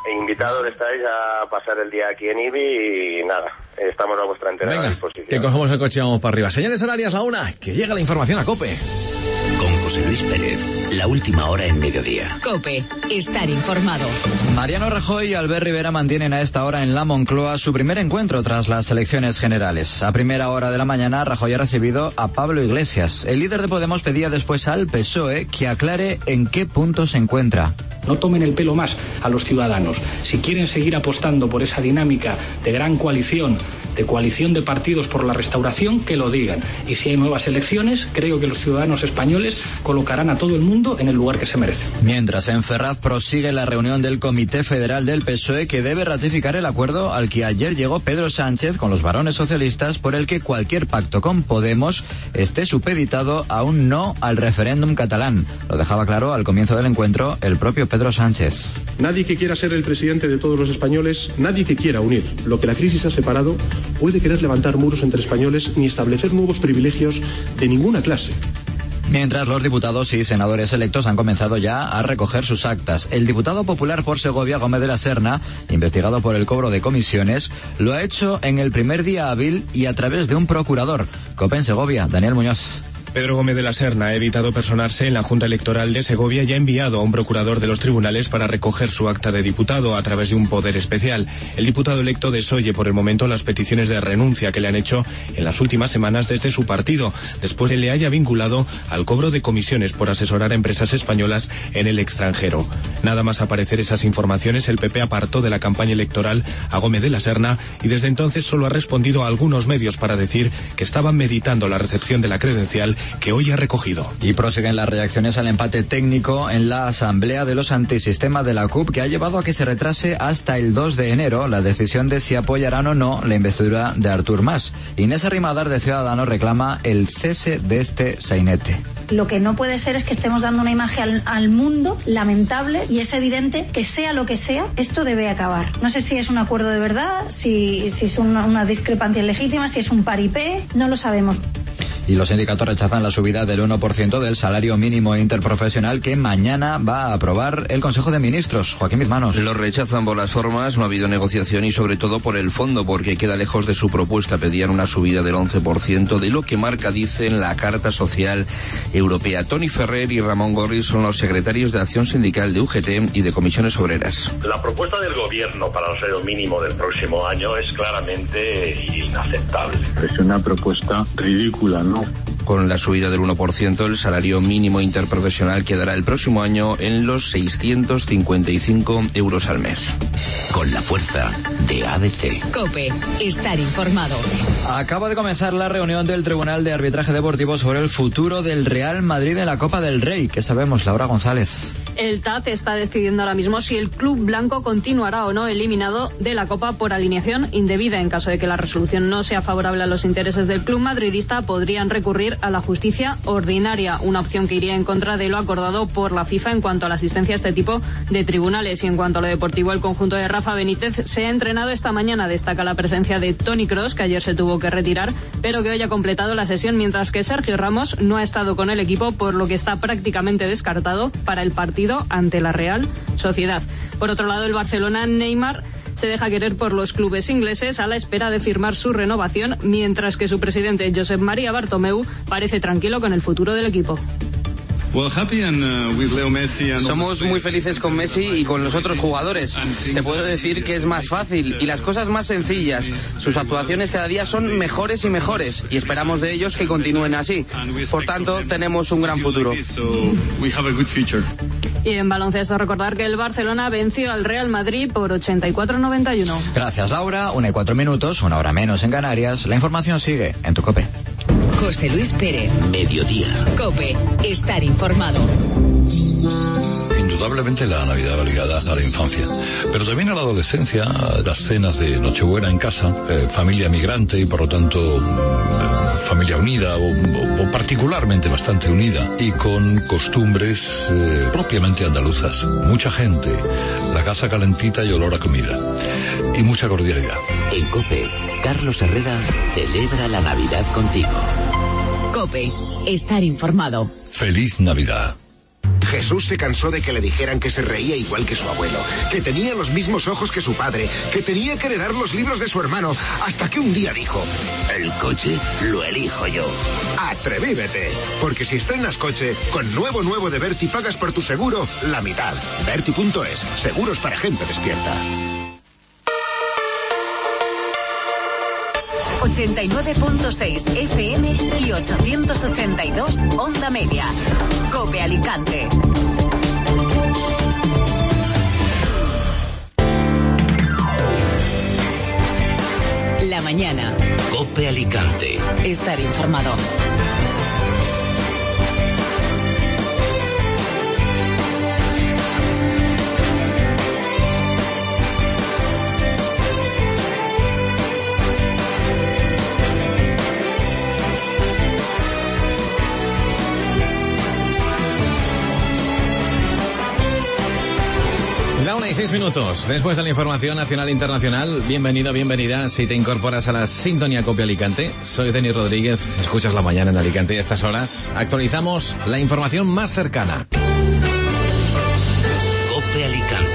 invitados estáis a pasar el día aquí en IBI y nada, estamos a vuestra entera disposición. Que cogemos el coche y vamos para arriba. Señales horarias, la 1, que llega la información a COPE. Con José Luis Pérez, la última hora en mediodía. COPE, estar informado. Mariano Rajoy y Albert Rivera mantienen a esta hora en la Moncloa su primer encuentro tras las elecciones generales. A primera hora de la mañana, Rajoy ha recibido a Pablo Iglesias. El líder de Podemos pedía después al PSOE que aclare en qué punto se encuentra. No tomen el pelo más a los ciudadanos. Si quieren seguir apostando por esa dinámica de gran coalición, de coalición de partidos por la restauración, que lo digan. Y si hay nuevas elecciones, creo que los ciudadanos españoles colocarán a todo el mundo en el lugar que se merece. Mientras en Ferraz prosigue la reunión del Comité Federal del PSOE, que debe ratificar el acuerdo al que ayer llegó Pedro Sánchez con los varones socialistas, por el que cualquier pacto con Podemos esté supeditado a un no al referéndum catalán. Lo dejaba claro al comienzo del encuentro el propio Pedro Sánchez. Nadie que quiera ser el presidente de todos los españoles, nadie que quiera unir lo que la crisis ha separado, puede querer levantar muros entre españoles ni establecer nuevos privilegios de ninguna clase. Mientras los diputados y senadores electos han comenzado ya a recoger sus actas. El diputado popular por Segovia, Gómez de la Serna, investigado por el cobro de comisiones, lo ha hecho en el primer día hábil y a través de un procurador. COPE en Segovia, Daniel Muñoz. Pedro Gómez de la Serna ha evitado personarse en la Junta Electoral de Segovia y ha enviado a un procurador de los tribunales para recoger su acta de diputado a través de un poder especial. El diputado electo desoye por el momento las peticiones de renuncia que le han hecho en las últimas semanas desde su partido, después de le haya vinculado al cobro de comisiones por asesorar a empresas españolas en el extranjero. Nada más aparecer esas informaciones, el PP apartó de la campaña electoral a Gómez de la Serna y desde entonces solo ha respondido a algunos medios para decir que estaban meditando la recepción de la credencial que hoy ha recogido. Y prosiguen las reacciones al empate técnico en la asamblea de los antisistema de la CUP, que ha llevado a que se retrase hasta el 2 de enero la decisión de si apoyarán o no la investidura de Artur Mas. Inés Arrimadas, de Ciudadanos, reclama el cese de este sainete. Lo que no puede ser es que estemos dando una imagen al mundo lamentable, y es evidente que sea lo que sea, esto debe acabar. No sé si es un acuerdo de verdad, si es una discrepancia legítima, si es un paripé, no lo sabemos. Y los sindicatos rechazan la subida del 1% del salario mínimo interprofesional que mañana va a aprobar el Consejo de Ministros. Joaquín Bizmanos. Lo rechazan por las formas, no ha habido negociación y sobre todo por el fondo, porque queda lejos de su propuesta. Pedían una subida del 11% de lo que marca, dicen, la Carta Social Europea. Toni Ferrer y Ramón Gorri son los secretarios de Acción Sindical de UGT y de Comisiones Obreras. La propuesta del Gobierno para el salario mínimo del próximo año es claramente inaceptable. Es una propuesta ridícula, ¿no? Con la subida del 1%, el salario mínimo interprofesional quedará el próximo año en los 655 euros al mes. Con la fuerza de ABC. COPE, estar informado. Acaba de comenzar la reunión del Tribunal de Arbitraje Deportivo sobre el futuro del Real Madrid en la Copa del Rey. ¿Qué sabemos, Laura González? El TAZ está decidiendo ahora mismo si el club blanco continuará o no eliminado de la Copa por alineación indebida. En caso de que la resolución no sea favorable a los intereses del club madridista, podrían recurrir a la justicia ordinaria, una opción que iría en contra de lo acordado por la FIFA en cuanto a la asistencia a este tipo de tribunales. Y en cuanto a lo deportivo, el conjunto de Rafa Benítez se ha entrenado esta mañana. Destaca la presencia de Toni Kroos, que ayer se tuvo que retirar, pero que hoy ha completado la sesión, mientras que Sergio Ramos no ha estado con el equipo, por lo que está prácticamente descartado para el partido ante la Real Sociedad. Por otro lado, el Barcelona, Neymar se deja querer por los clubes ingleses a la espera de firmar su renovación, mientras que su presidente, Josep María Bartomeu, parece tranquilo con el futuro del equipo. Somos muy felices con Messi y con los otros jugadores. Te puedo decir que es más fácil y las cosas más sencillas. Sus actuaciones cada día son mejores y mejores y esperamos de ellos que continúen así. Por tanto, tenemos un gran futuro. Y en baloncesto, recordar que el Barcelona venció al Real Madrid por 84-91. Gracias, Laura. 1:04, 1 hora menos en Canarias. La información sigue en tu COPE. José Luis Pérez. Mediodía. COPE, estar informado. Indudablemente la Navidad va ligada a la infancia, pero también a la adolescencia, a las cenas de Nochebuena en casa, familia migrante y por lo tanto familia unida o particularmente bastante unida y con costumbres propiamente andaluzas. Mucha gente, la casa calentita y olor a comida y mucha cordialidad. En COPE, Carlos Herrera celebra la Navidad contigo. COPE, estar informado. ¡Feliz Navidad! Jesús Jesús se cansó de que le dijeran que se reía igual que su abuelo, que tenía los mismos ojos que su padre, que tenía que heredar los libros de su hermano, hasta que un día dijo: el coche lo elijo yo. Atrevívete, porque si estrenas coche, con nuevo de Berti pagas por tu seguro la mitad. Berti.es, seguros para gente despierta. 89.6 FM y 882 Onda Media. COPE Alicante. La mañana. COPE Alicante. Estar informado. La 1:06, después de la información nacional e internacional. Bienvenido, bienvenida si te incorporas a la sintonía COPE Alicante. Soy Denis Rodríguez, escuchas La Mañana en Alicante y a estas horas actualizamos la información más cercana. COPE Alicante.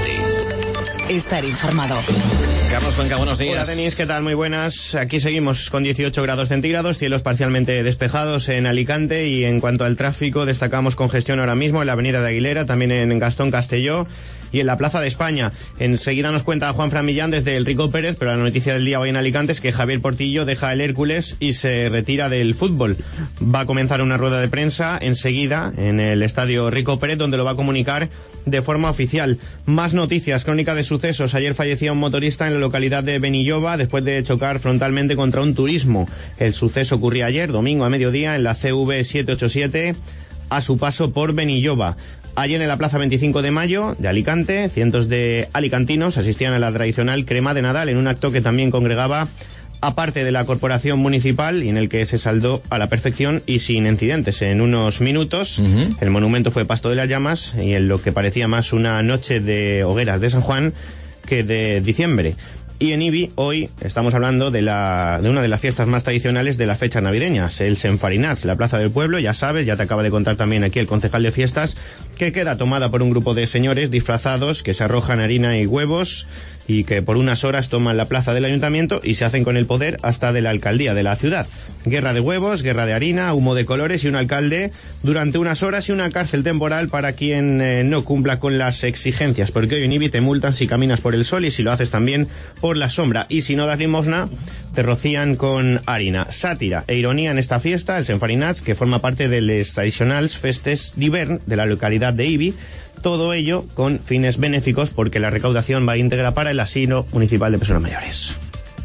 Estar informado. Carlos Cuenca, buenos días. Hola Denis, ¿qué tal? Muy buenas. Aquí seguimos con 18 grados centígrados, cielos parcialmente despejados en Alicante, y en cuanto al tráfico destacamos congestión ahora mismo en la avenida de Aguilera, también en Gastón Castelló y en la Plaza de España. Enseguida nos cuenta Juanfran Millán desde el Rico Pérez, pero la noticia del día hoy en Alicante es que Javier Portillo deja el Hércules y se retira del fútbol. Va a comenzar una rueda de prensa enseguida en el estadio Rico Pérez, donde lo va a comunicar de forma oficial. Más noticias, crónica de sucesos. Ayer fallecía un motorista en la localidad de Benilloba después de chocar frontalmente contra un turismo. El suceso ocurría ayer, domingo a mediodía, en la CV 787, a su paso por Benilloba. Ayer en la Plaza 25 de Mayo de Alicante, cientos de alicantinos asistían a la tradicional crema de Nadal en un acto que también congregaba a parte de la corporación municipal y en el que se saldó a la perfección y sin incidentes. En unos minutos, el monumento fue pasto de las llamas y en lo que parecía más una noche de hogueras de San Juan que de diciembre. Y en Ibi, hoy estamos hablando de una de las fiestas más tradicionales de la fecha navideña, el Senfarinats, la plaza del pueblo, ya sabes, ya te acaba de contar también aquí el concejal de fiestas, que queda tomada por un grupo de señores disfrazados que se arrojan harina y huevos y que por unas horas toman la plaza del ayuntamiento y se hacen con el poder hasta de la alcaldía de la ciudad. Guerra de huevos, guerra de harina, humo de colores y un alcalde durante unas horas y una cárcel temporal para quien no cumpla con las exigencias, porque hoy en Ibi te multan si caminas por el sol y si lo haces también por la sombra, y si no das limosna te rocían con harina. Sátira e ironía en esta fiesta, el Senfarinats, que forma parte de les tradicionals festes d'hivern de la localidad de Ibi. Todo ello con fines benéficos, porque la recaudación va íntegra para el asilo municipal de personas mayores.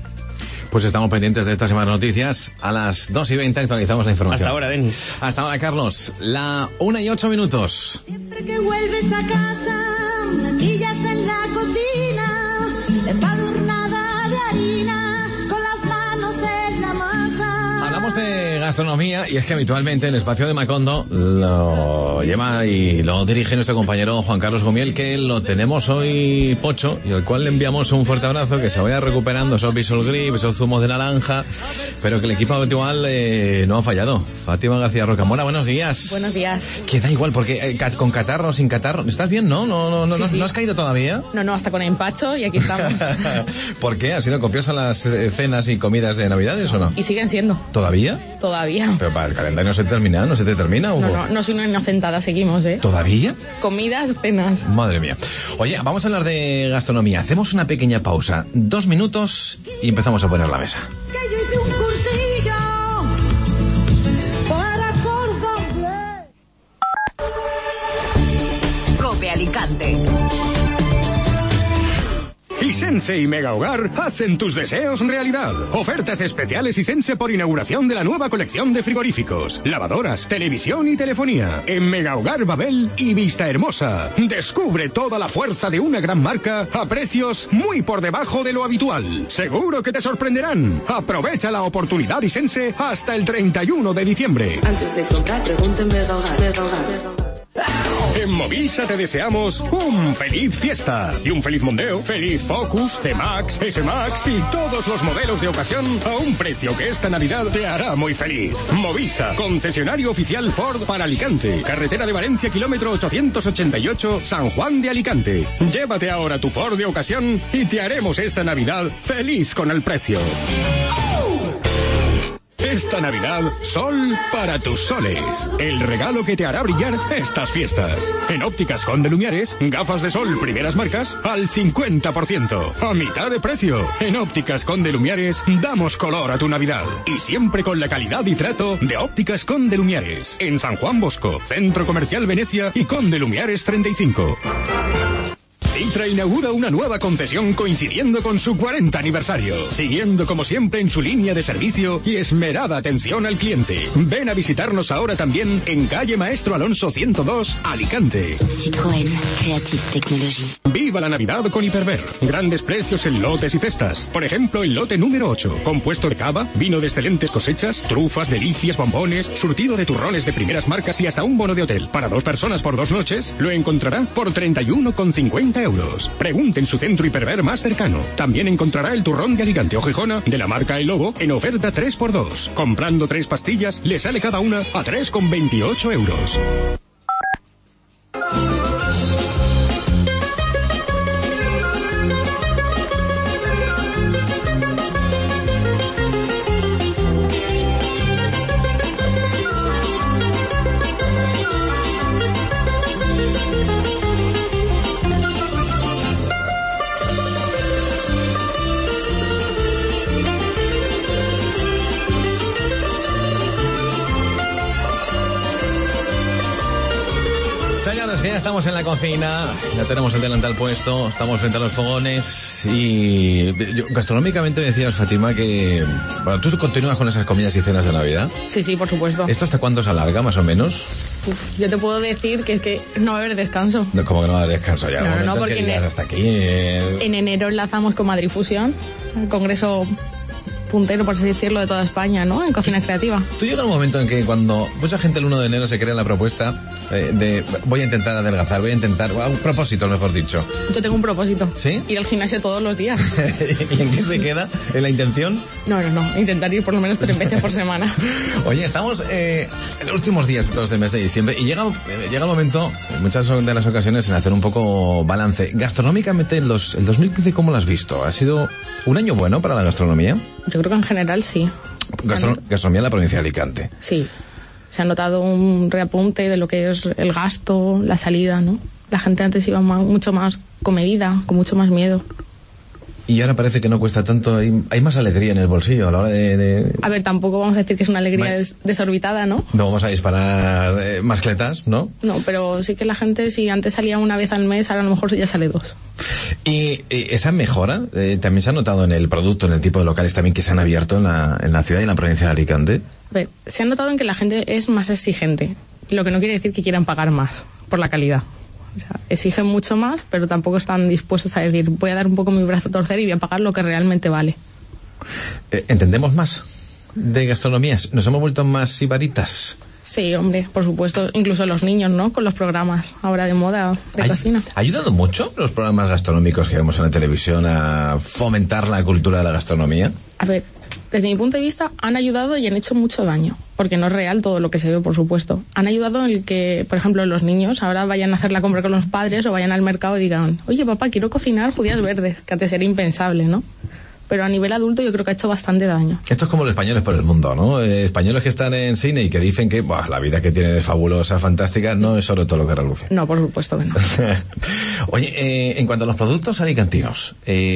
Pues estamos pendientes de estas semanas noticias. A las 2:20 actualizamos la información. Hasta ahora, Denis. Hasta ahora, Carlos. La 1:08. Siempre que vuelves a casa, mantillas en la cocina, embadurnada de harina, con las manos en la masa. Hablamos de gastronomía y es que habitualmente el espacio de Macondo lo lleva y lo dirige nuestro compañero Juan Carlos Gumiel, que lo tenemos hoy pocho y al cual le enviamos un fuerte abrazo, que se vaya recuperando esos Visual Grip, esos zumos de naranja, pero que el equipo habitual no ha fallado. Fátima García Rocamora, buenos días. Buenos días. Que da igual, porque con catarro, sin catarro, ¿estás bien? ¿No? Sí. ¿No has caído todavía? No, hasta con empacho y aquí estamos. ¿Por qué? ¿Han sido copiosas las cenas y comidas de Navidades o no? Y siguen siendo. ¿Todavía? Todavía. Pero para el calendario no se te termina, Hugo. No soy una inocentada, seguimos, ¿eh? ¿Todavía? Comidas, cenas. Madre mía. Oye, vamos a hablar de gastronomía. Hacemos una pequeña pausa, 2 minutos y empezamos a poner la mesa. Que yo hice un cursillo para cordón. COPE Alicante. Isense y Mega Hogar hacen tus deseos realidad. Ofertas especiales Isense por inauguración de la nueva colección de frigoríficos, lavadoras, televisión y telefonía. En Mega Hogar Babel y Vista Hermosa. Descubre toda la fuerza de una gran marca a precios muy por debajo de lo habitual. Seguro que te sorprenderán. Aprovecha la oportunidad Isense hasta el 31 de diciembre. Antes de comprar, pregunta en Mega Hogar. Mega Hogar. En En Movisa te deseamos un feliz fiesta y un feliz mondeo, feliz Focus, C-Max, S-Max y todos los modelos de ocasión a un precio que esta Navidad te hará muy feliz. Movisa, concesionario oficial Ford para Alicante. Carretera de Valencia, kilómetro 888, San Juan de Alicante. Llévate ahora tu Ford de ocasión y te haremos esta Navidad feliz con el precio. Esta Navidad, sol para tus soles. El regalo que te hará brillar estas fiestas. En Ópticas Conde Lumiares, gafas de sol primeras marcas al 50%. A mitad de precio. En Ópticas Conde Lumiares, damos color a tu Navidad. Y siempre con la calidad y trato de Ópticas Conde Lumiares. En San Juan Bosco, Centro Comercial Venecia y Conde Lumiares 35. Citra inaugura una nueva concesión coincidiendo con su 40 aniversario, siguiendo como siempre en su línea de servicio y esmerada atención al cliente. Ven a visitarnos ahora también en calle Maestro Alonso 102, Alicante. Citroën Creative Technology. Viva la Navidad con Hiperver. Grandes precios en lotes y cestas. Por ejemplo, el lote número 8, compuesto de cava, vino de excelentes cosechas, trufas, delicias, bombones, surtido de turrones de primeras marcas y hasta un bono de hotel. Para 2 personas por 2 noches, lo encontrará por 31,50 €. Pregunte en su centro Hiperver más cercano. También encontrará el turrón de Alicante o Gijona de la marca El Lobo en oferta 3x2. Comprando 3 pastillas, le sale cada una a 3,28 €. Señores, que ya estamos en la cocina, ya tenemos el delantal puesto, estamos frente a los fogones y gastronómicamente decías, Fátima, que bueno, tú continúas con esas comidas y cenas de Navidad. Sí, por supuesto. ¿Esto hasta cuándo se alarga, más o menos? Yo te puedo decir que es que no va a haber descanso. No, ¿cómo que no va a haber descanso ya? No, porque digas, hasta aquí. En enero enlazamos con Madrid Fusión, el congreso puntero, por así decirlo, de toda España, ¿no? En cocina creativa. Tú llega un momento en que cuando mucha gente el 1 de enero se crea la propuesta de voy a intentar adelgazar, voy a intentar, un propósito, mejor dicho. Yo tengo un propósito. ¿Sí? Ir al gimnasio todos los días. ¿Y en qué se queda? ¿En la intención? No. Intentar ir por lo menos 3 veces por semana. Oye, estamos en los últimos días de todo este mes de diciembre y llega el momento, en muchas de las ocasiones, en hacer un poco balance. Gastronómicamente, el 2015, ¿cómo lo has visto? ¿Ha sido un año bueno para la gastronomía? Yo creo que en general sí. Gastronomía en la provincia de Alicante. Sí. Se ha notado un reapunte de lo que es el gasto, la salida, ¿no? La gente antes iba mucho más comedida, con mucho más miedo. Y ahora parece que no cuesta tanto, hay más alegría en el bolsillo a la hora de... A ver, tampoco vamos a decir que es una alegría desorbitada, ¿no? No vamos a disparar mascletas, ¿no? No, pero sí que la gente, si antes salía una vez al mes, ahora a lo mejor ya sale 2. Y esa mejora también se ha notado en el producto, en el tipo de locales también que se han abierto en la ciudad y en la provincia de Alicante. A ver, se ha notado en que la gente es más exigente, lo que no quiere decir que quieran pagar más por la calidad. O sea, exigen mucho más, pero tampoco están dispuestos a decir voy a dar un poco mi brazo a torcer y voy a pagar lo que realmente vale. ¿Entendemos más de gastronomías? ¿Nos hemos vuelto más sibaritas? Sí, hombre, por supuesto. Incluso los niños, ¿no? Con los programas ahora de moda, de cocina. ¿Ha ayudado mucho los programas gastronómicos que vemos en la televisión a fomentar la cultura de la gastronomía? A ver, desde mi punto de vista, han ayudado y han hecho mucho daño. Porque no es real todo lo que se ve, por supuesto. Han ayudado en el que, por ejemplo, los niños ahora vayan a hacer la compra con los padres o vayan al mercado y digan, oye, papá, quiero cocinar judías verdes, que antes era impensable, ¿no? Pero a nivel adulto yo creo que ha hecho bastante daño. Esto es como los españoles por el mundo, ¿no? Españoles que están en cine y que dicen que la vida que tienen es fabulosa, fantástica, no es solo todo lo que reluce. No, por supuesto que no. Oye, en cuanto a los productos alicantinos,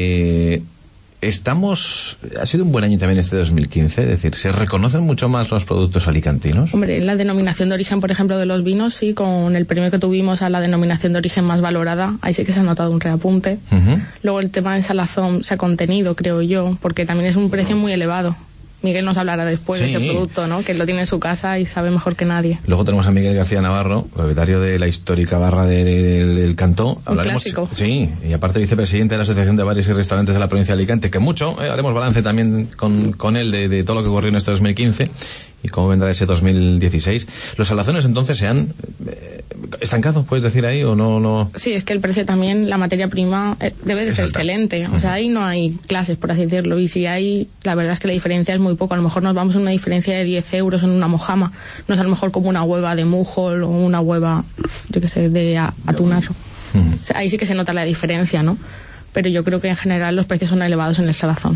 ha sido un buen año también este 2015, es decir, ¿se reconocen mucho más los productos alicantinos? Hombre, la denominación de origen, por ejemplo, de los vinos, sí, con el premio que tuvimos a la denominación de origen más valorada, ahí sí que se ha notado un reapunte. Luego el tema de salazón se ha contenido, creo yo, porque también es un precio muy elevado. Miguel nos hablará después de ese producto, ¿no? Que él lo tiene en su casa y sabe mejor que nadie. Luego tenemos a Miguel García Navarro, propietario de la histórica barra del Cantó. Hablaremos, un clásico. Sí, y aparte vicepresidente de la Asociación de Bares y Restaurantes de la provincia de Alicante, que mucho, haremos balance también con él de todo lo que ocurrió en este 2015. y cómo vendrá ese 2016. ¿Los salazones entonces se han estancado, puedes decir ahí, o no? Sí, es que el precio también, la materia prima debe de ser excelente. O sea, ahí no hay clases, por así decirlo, y si hay, la verdad es que la diferencia es muy poco. A lo mejor nos vamos a una diferencia de 10 euros en una mojama. No es a lo mejor como una hueva de mujol o una hueva, yo qué sé, de atunazo. O sea, ahí sí que se nota la diferencia, ¿no? Pero yo creo que en general los precios son elevados en el salazón.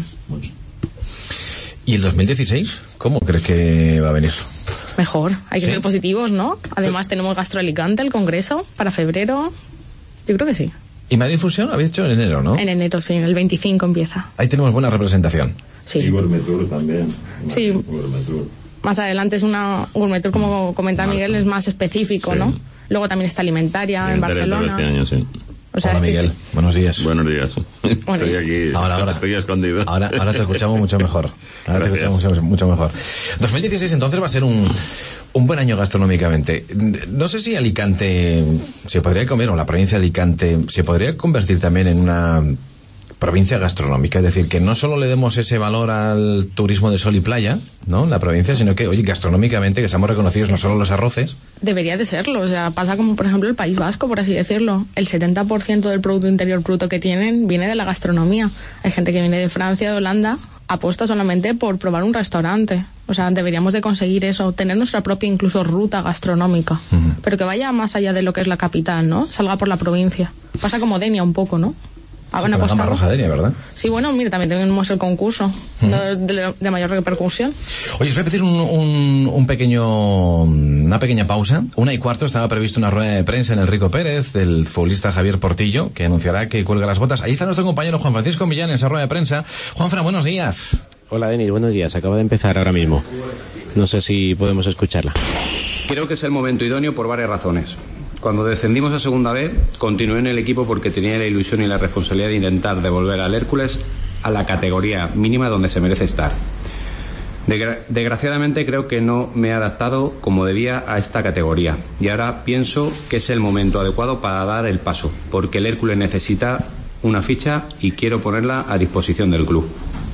¿Y el 2016? ¿Cómo crees que va a venir? Mejor, hay que ser positivos, ¿no? Además tenemos Gastro Alicante, el congreso, para febrero. Yo creo que sí. ¿Y Madrid Fusión habéis hecho en enero, no? En enero, sí, el 25 empieza. Ahí tenemos buena representación. Sí. Y Gourmet también. Sí. Más adelante es una Gourmet, como comenta Miguel, es más específico, ¿no? Luego también está Alimentaria en Barcelona. Este año, sí. O sea, hola, Miguel. Buenos días. Buenos días. Estoy aquí. Ahora estoy escondido. Ahora te escuchamos mucho mejor. Ahora te escuchamos mucho mejor. 2016 entonces va a ser un buen año gastronómicamente. No sé si Alicante se podría comer, o la provincia de Alicante se podría convertir también en una provincia gastronómica, es decir, que no solo le demos ese valor al turismo de sol y playa, ¿no?, en la provincia, sino que, oye, gastronómicamente, que seamos reconocidos no solo los arroces. Debería de serlo, o sea, pasa como, por ejemplo, el País Vasco, por así decirlo. El 70% del Producto Interior Bruto que tienen viene de la gastronomía. Hay gente que viene de Francia, de Holanda, apuesta solamente por probar un restaurante. O sea, deberíamos de conseguir eso, tener nuestra propia incluso ruta gastronómica, pero que vaya más allá de lo que es la capital, ¿no? Salga por la provincia. Pasa como Denia un poco, ¿no? Sí, la gama roja Denia, ¿verdad? Sí, bueno, mira, también tenemos el concurso de mayor repercusión. Oye, os voy a pedir una pequeña pausa. 1:15 estaba previsto una rueda de prensa en el Rico Pérez del futbolista Javier Portillo, que anunciará que cuelga las botas. Ahí está nuestro compañero Juan Francisco Millán en esa rueda de prensa. Juanfran, buenos días. Hola, Denis, buenos días. Acaba de empezar ahora mismo. No sé si podemos escucharla. Creo que es el momento idóneo por varias razones. Cuando descendimos a Segunda B, continué en el equipo porque tenía la ilusión y la responsabilidad de intentar devolver al Hércules a la categoría mínima donde se merece estar. Desgraciadamente creo que no me he adaptado como debía a esta categoría y ahora pienso que es el momento adecuado para dar el paso, porque el Hércules necesita una ficha y quiero ponerla a disposición del club.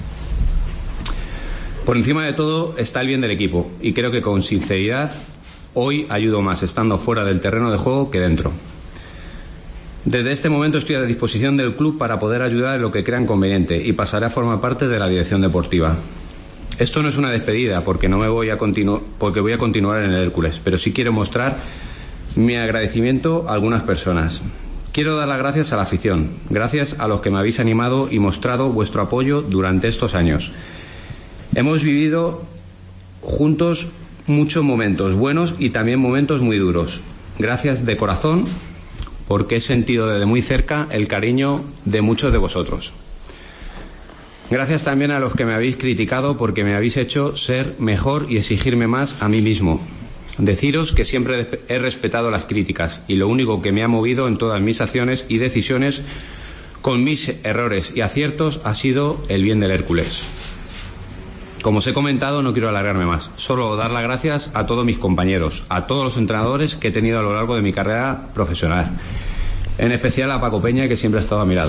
Por encima de todo está el bien del equipo y creo que con sinceridad hoy ayudo más estando fuera del terreno de juego que dentro. Desde este momento estoy a disposición del club para poder ayudar en lo que crean conveniente y pasaré a formar parte de la dirección deportiva. Esto no es una despedida porque voy a continuar en el Hércules, pero sí quiero mostrar mi agradecimiento a algunas personas. Quiero dar las gracias a la afición, gracias a los que me habéis animado y mostrado vuestro apoyo durante estos años. Hemos vivido juntos muchos momentos buenos y también momentos muy duros. Gracias de corazón, porque he sentido desde muy cerca el cariño de muchos de vosotros. Gracias también a los que me habéis criticado porque me habéis hecho ser mejor y exigirme más a mí mismo. Deciros que siempre he respetado las críticas y lo único que me ha movido en todas mis acciones y decisiones, con mis errores y aciertos, ha sido el bien del Hércules. Como os he comentado, no quiero alargarme más. Solo dar las gracias a todos mis compañeros, a todos los entrenadores que he tenido a lo largo de mi carrera profesional. En especial a Paco Peña, que siempre ha estado a mi lado.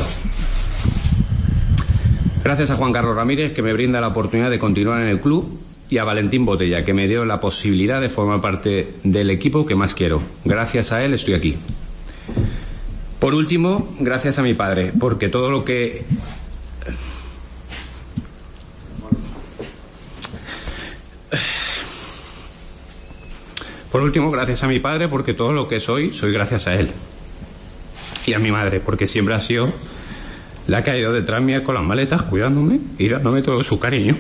Gracias a Juan Carlos Ramírez, que me brinda la oportunidad de continuar en el club, y a Valentín Botella, que me dio la posibilidad de formar parte del equipo que más quiero. Gracias a él estoy aquí. Por último, gracias a mi padre, porque todo lo que... Por último, gracias a mi padre, porque todo lo que soy gracias a él. Y a mi madre, porque siempre ha sido la que ha ido detrás mía con las maletas, cuidándome y dándome todo su cariño.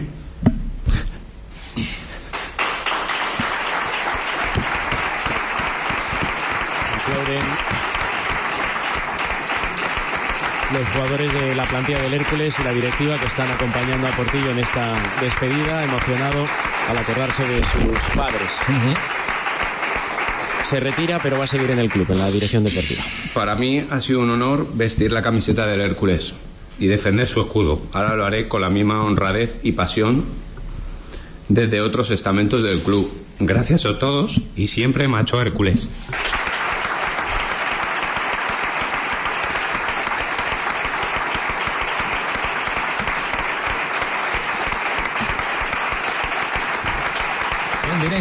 Los jugadores de la plantilla del Hércules y la directiva que están acompañando a Portillo en esta despedida, emocionado al acordarse de sus padres. Se retira, pero va a seguir en el club, en la dirección deportiva. Para mí ha sido un honor vestir la camiseta del Hércules y defender su escudo. Ahora lo haré con la misma honradez y pasión desde otros estamentos del club. Gracias a todos y siempre macho Hércules.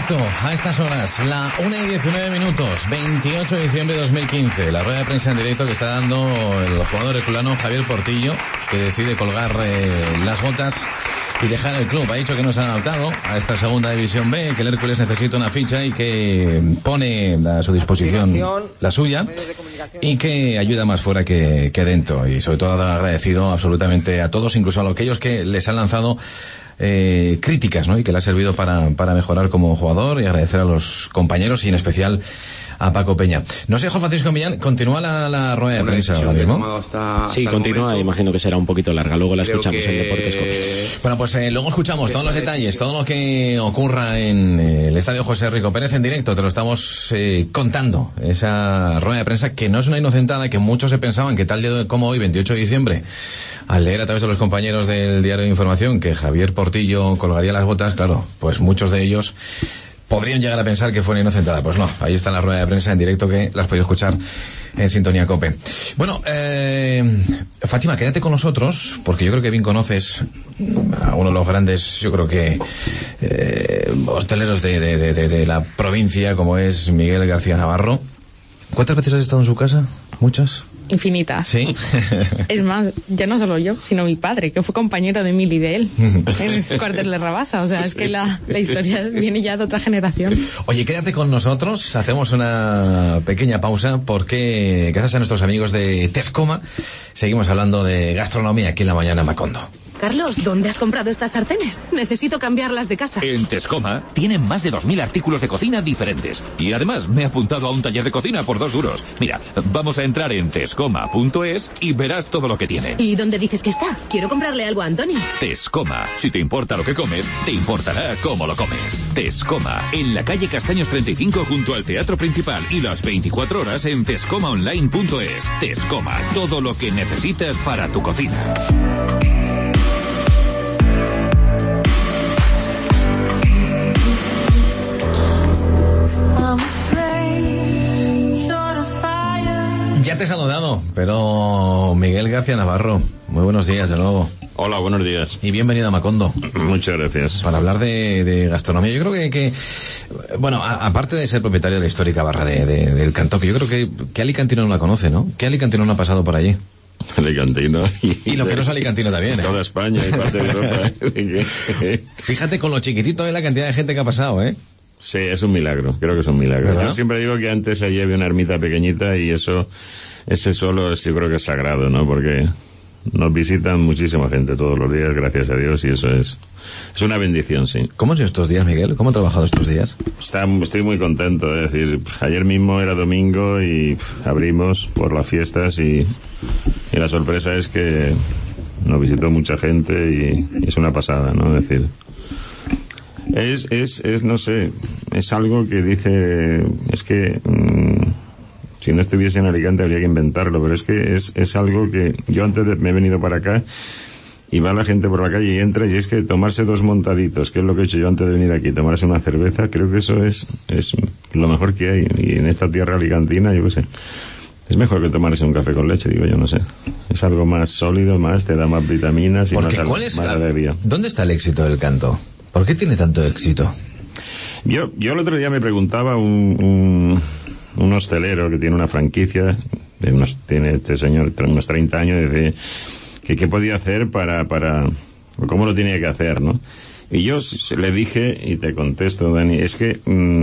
directo a estas horas, la 1:19, 28 de diciembre de 2015. La rueda de prensa en directo que está dando el jugador herculano Javier Portillo, que decide colgar las botas y dejar el club. Ha dicho que no se ha adaptado a esta segunda división B, que el Hércules necesita una ficha y que pone a su disposición la suya y que ayuda más fuera que dentro. Y sobre todo agradecido absolutamente a todos, incluso a aquellos que les han lanzado críticas, ¿no? Y que le ha servido para mejorar como jugador, y agradecer a los compañeros y en especial a Paco Peña. No sé, Juan Francisco Millán, ¿continúa la rueda de prensa ahora mismo? Sí, continúa, imagino que será un poquito larga, luego la escuchamos en Deportes Cope. Bueno, pues luego escuchamos todos los detalles, todo lo que ocurra en el Estadio José Rico Pérez en directo, te lo estamos contando, esa rueda de prensa que no es una inocentada, que muchos se pensaban que tal día como hoy, 28 de diciembre, al leer a través de los compañeros del Diario de Información que Javier Portillo colgaría las botas, claro, pues muchos de ellos podrían llegar a pensar que fue una inocentada. Pues no, ahí está la rueda de prensa en directo que las podéis escuchar en Sintonía Cope. Bueno, Fátima, quédate con nosotros, porque yo creo que bien conoces a uno de los grandes, yo creo que hosteleros de la provincia, como es Miguel García Navarro. ¿Cuántas veces has estado en su casa? ¿Muchas? Infinitas. Sí. Es más, ya no solo yo, sino mi padre, que fue compañero de Mil y de él en Cuartel de Rabasa. O sea, es que la historia viene ya de otra generación. Oye, quédate con nosotros, hacemos una pequeña pausa porque gracias a nuestros amigos de Tescoma seguimos hablando de gastronomía aquí en La Mañana Macondo. Carlos, ¿dónde has comprado estas sartenes? Necesito cambiarlas de casa. En Tescoma tienen más de 2.000 artículos de cocina diferentes. Y además me he apuntado a un taller de cocina por 2 duros. Mira, vamos a entrar en tescoma.es y verás todo lo que tienen. ¿Y dónde dices que está? Quiero comprarle algo a Antonio. Tescoma. Si te importa lo que comes, te importará cómo lo comes. Tescoma. En la calle Castaños 35 junto al Teatro Principal y las 24 horas en tescomaonline.es. Tescoma. Todo lo que necesitas para tu cocina. Ya te he saludado, pero Miguel García Navarro, muy buenos días de nuevo. Hola, buenos días. Y bienvenido a Macondo. Muchas gracias. Para hablar de gastronomía. Yo creo que bueno, aparte de ser propietario de la histórica barra del Cantoque, yo creo que alicantino no la conoce, ¿no? ¿Qué alicantino no ha pasado por allí? Alicantino. Y lo que no es alicantino también, ¿eh? Toda España y parte de Europa. Fíjate con lo chiquitito de la cantidad de gente que ha pasado, ¿eh? Sí, es un milagro, creo que es un milagro. ¿Verdad? Yo siempre digo que antes allí había una ermita pequeñita y ese solo yo creo que es sagrado, ¿no? Porque nos visitan muchísima gente todos los días, gracias a Dios, y eso es una bendición, sí. ¿Cómo han sido estos días, Miguel? ¿Cómo han trabajado estos días? Estoy muy contento, es decir, ayer mismo era domingo y abrimos por las fiestas y la sorpresa es que nos visitó mucha gente y es una pasada, ¿no? Es decir, no sé, es algo que dice, es que si no estuviese en Alicante habría que inventarlo, pero es que es algo que yo me he venido para acá y va la gente por la calle y entra y es que tomarse 2 montaditos, que es lo que he hecho yo antes de venir aquí, tomarse una cerveza, creo que eso es lo mejor que hay, y en esta tierra alicantina, yo qué sé, es mejor que tomarse un café con leche, digo yo, no sé, es algo más sólido, te da más vitaminas y más alegría. ¿Dónde está el éxito del canto? ¿Por qué tiene tanto éxito? Yo el otro día me preguntaba un hostelero que tiene una franquicia, tiene este señor unos 30 años, y dice que qué podía hacer para cómo lo tenía que hacer, ¿no? Y yo le dije, y te contesto, Dani, es que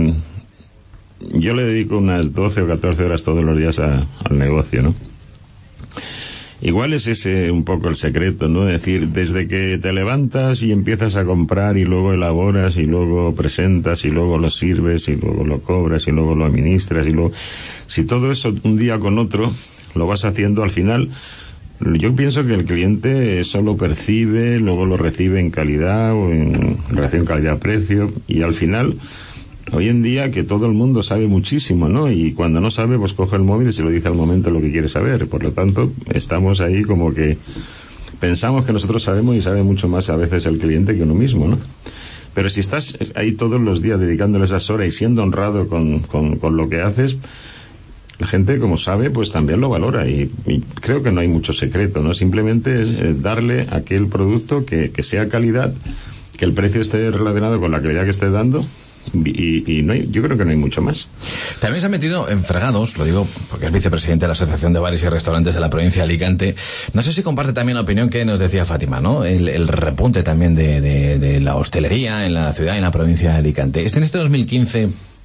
yo le dedico unas 12 o 14 horas todos los días al negocio, ¿no? Igual es ese un poco el secreto, ¿no? Es decir, desde que te levantas y empiezas a comprar y luego elaboras y luego presentas y luego lo sirves y luego lo cobras y luego lo administras y luego... Si todo eso un día con otro lo vas haciendo, al final yo pienso que el cliente eso lo percibe, luego lo recibe en calidad o en relación calidad-precio y al final... Hoy en día que todo el mundo sabe muchísimo, ¿no? Y cuando no sabe, pues coge el móvil y se lo dice al momento lo que quiere saber. Por lo tanto, estamos ahí como que pensamos que nosotros sabemos y sabe mucho más a veces el cliente que uno mismo, ¿no? Pero si estás ahí todos los días dedicándole esas horas y siendo honrado con lo que haces, la gente, como sabe, pues también lo valora y creo que no hay mucho secreto, ¿no? Simplemente es darle aquel producto que sea calidad, que el precio esté relacionado con la calidad que esté dando y no hay, yo creo que no hay mucho más. También se ha metido en fregados, lo digo porque es vicepresidente de la Asociación de Bares y Restaurantes de la provincia de Alicante. No sé si comparte también la opinión que nos decía Fátima, ¿no? El repunte también de la hostelería en la ciudad y en la provincia de Alicante. En este 2015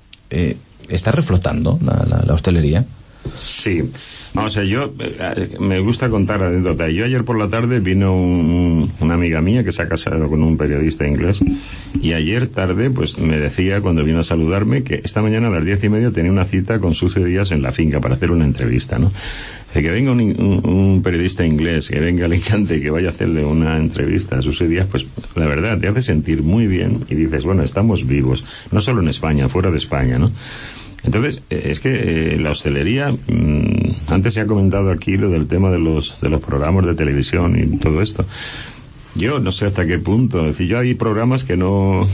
está reflotando la hostelería. Sí. O sea, yo me gusta contar anécdota. Yo ayer por la tarde vino una amiga mía que se ha casado con un periodista inglés, y ayer tarde pues me decía, cuando vino a saludarme, que esta mañana a las 10:30 tenía una cita con Sucio Díaz en la finca para hacer una entrevista, ¿no? De que venga un periodista inglés, que venga a Alicante y que vaya a hacerle una entrevista a Sucio Díaz, pues la verdad te hace sentir muy bien y dices, bueno, estamos vivos, no solo en España, fuera de España, ¿no? Entonces, es que la hostelería, antes se ha comentado aquí lo del tema de los programas de televisión y todo esto. Yo no sé hasta qué punto, es decir, yo hay programas que no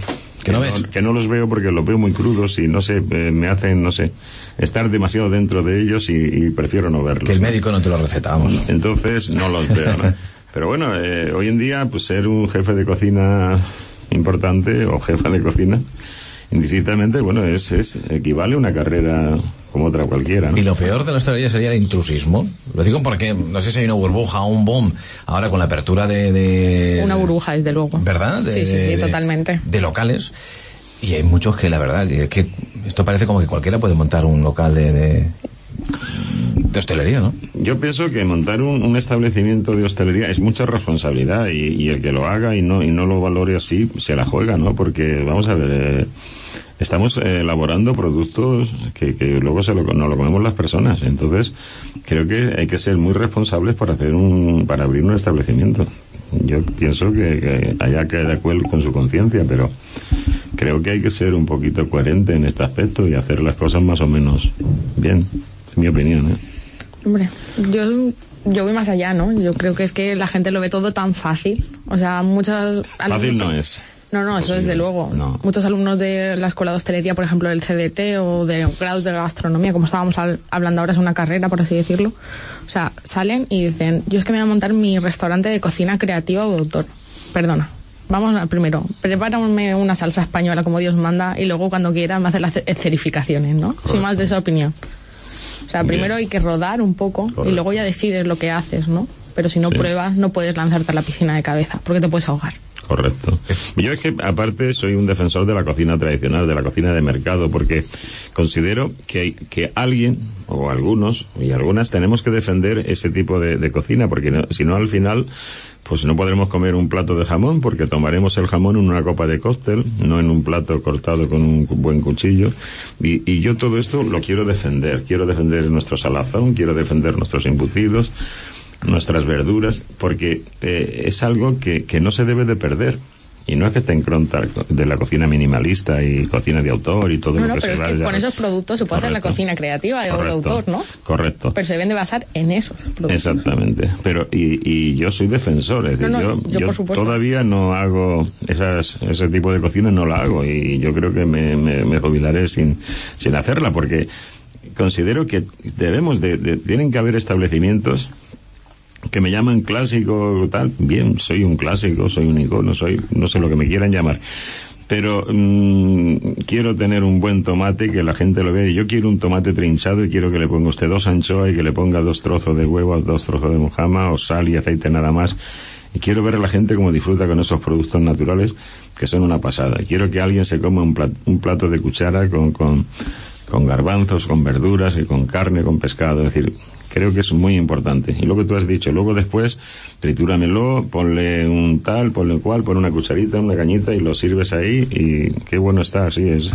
los veo porque los veo muy crudos y no sé, me hacen, no sé, estar demasiado dentro de ellos y prefiero no verlos. Que el médico no te lo recetamos. Entonces no los veo, ¿no? Pero bueno, hoy en día, pues ser un jefe de cocina importante o jefa de cocina, indistintamente, bueno, equivale a una carrera como otra cualquiera, ¿no? Y lo peor de la hostelería sería el intrusismo. Lo digo porque no sé si hay una burbuja o un boom ahora con la apertura de... Una burbuja, desde luego. ¿Verdad? Sí, totalmente. De locales. Y hay muchos que la verdad que esto parece como que cualquiera puede montar un local de hostelería, ¿no? Yo pienso que montar un establecimiento de hostelería es mucha responsabilidad, y el que lo haga y no lo valore así se la juega, ¿no? Porque vamos a ver, estamos elaborando productos que luego nos lo comemos las personas. Entonces creo que hay que ser muy responsables para abrir un establecimiento. Yo pienso que haya cada cual con su conciencia, pero creo que hay que ser un poquito coherente en este aspecto y hacer las cosas más o menos bien. Es mi opinión, ¿eh? Hombre, yo voy más allá, ¿no? Yo creo que es que la gente lo ve todo tan fácil. O sea, muchas... Fácil no es. No, eso desde luego. No. Muchos alumnos de la escuela de hostelería, por ejemplo, del CDT o de grados de gastronomía, como estábamos hablando ahora, es una carrera, por así decirlo. O sea, salen y dicen, yo es que me voy a montar mi restaurante de cocina creativa o de autor. Perdona. Vamos a, primero, prepárame una salsa española como Dios manda y luego cuando quiera me hace las escerificaciones, ¿no? Correcto. Soy más de esa opinión. O sea, primero hay que rodar un poco. Correcto. Y luego ya decides lo que haces, ¿no? Pero si no pruebas, no puedes lanzarte a la piscina de cabeza, porque te puedes ahogar. Correcto. Yo es que, aparte, soy un defensor de la cocina tradicional, de la cocina de mercado, porque considero que alguien, o algunos, y algunas, tenemos que defender ese tipo de cocina, porque si no, al final, pues no podremos comer un plato de jamón, porque tomaremos el jamón en una copa de cóctel, no en un plato cortado con un buen cuchillo. Y yo todo esto lo quiero defender. Quiero defender nuestro salazón, quiero defender nuestros embutidos, nuestras verduras, porque es algo que no se debe de perder. Y no es que esté en contra de la cocina minimalista y cocina de autor y todo lo que se va a... No, pero es que con esos productos se puede hacer la cocina creativa o de autor, ¿no? Correcto. Pero se deben de basar en esos productos. Exactamente. Pero y yo soy defensor, es decir, yo por supuesto todavía no hago ese tipo de cocina, no la hago, y yo creo que me jubilaré sin hacerla, porque considero que tienen que haber establecimientos que me llaman clásico, tal, bien, soy un clásico, soy un icono, no sé lo que me quieran llamar, pero quiero tener un buen tomate, que la gente lo vea, y yo quiero un tomate trinchado y quiero que le ponga usted 2 anchoas y que le ponga 2 trozos de huevo, 2 trozos de mojama o sal y aceite nada más, y quiero ver a la gente cómo disfruta con esos productos naturales que son una pasada. Quiero que alguien se coma un plato de cuchara con garbanzos, con verduras y con carne, con pescado, es decir, creo que es muy importante. Y lo que tú has dicho, luego después, tritúramelo, ponle un tal, ponle cual, pon una cucharita, una cañita y lo sirves ahí y qué bueno está, así es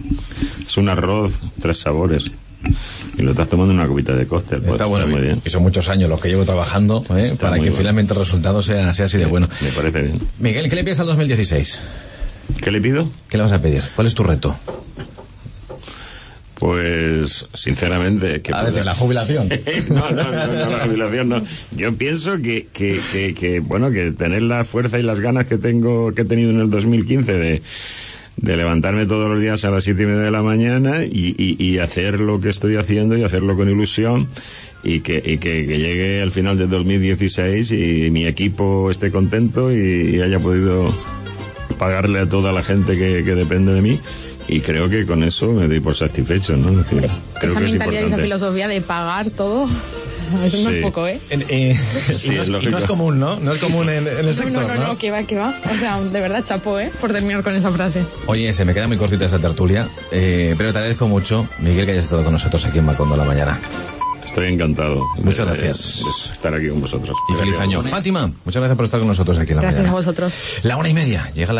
un arroz, 3 sabores. Y lo estás tomando en una copita de cóctel. Pues, está bueno, muy bien. Y son muchos años los que llevo trabajando para que finalmente el resultado sea así de bueno. Me parece bien. Miguel, ¿qué le pides al 2016? ¿Qué le pido? ¿Qué le vas a pedir? ¿Cuál es tu reto? Pues, sinceramente... la jubilación. No, la jubilación no. Yo pienso que bueno, que tener la fuerza y las ganas que he tenido en el 2015 de levantarme todos los días a las 7:30 de la mañana y hacer lo que estoy haciendo y hacerlo con ilusión, y que llegue al final del 2016 y mi equipo esté contento y haya podido pagarle a toda la gente que depende de mí, y creo que con eso me doy por satisfecho, ¿no? Es decir, creo Esa que es mentalidad y esa importante. filosofía de pagar todo, eso no Sí. es poco, ¿eh? Sí, es y lógico. no es común, ¿no? No es común en el sector, No, que va. O sea, de verdad, chapó, ¿eh? Por terminar con esa frase. Oye, se me queda muy cortita esta tertulia, pero te agradezco mucho, Miguel, que hayas estado con nosotros aquí en Macondo a la mañana. Estoy encantado. Muchas gracias. De estar aquí con vosotros. Y feliz año. Fátima, muchas gracias por estar con nosotros aquí en la Gracias mañana. a vosotros. La 1:30, llega la...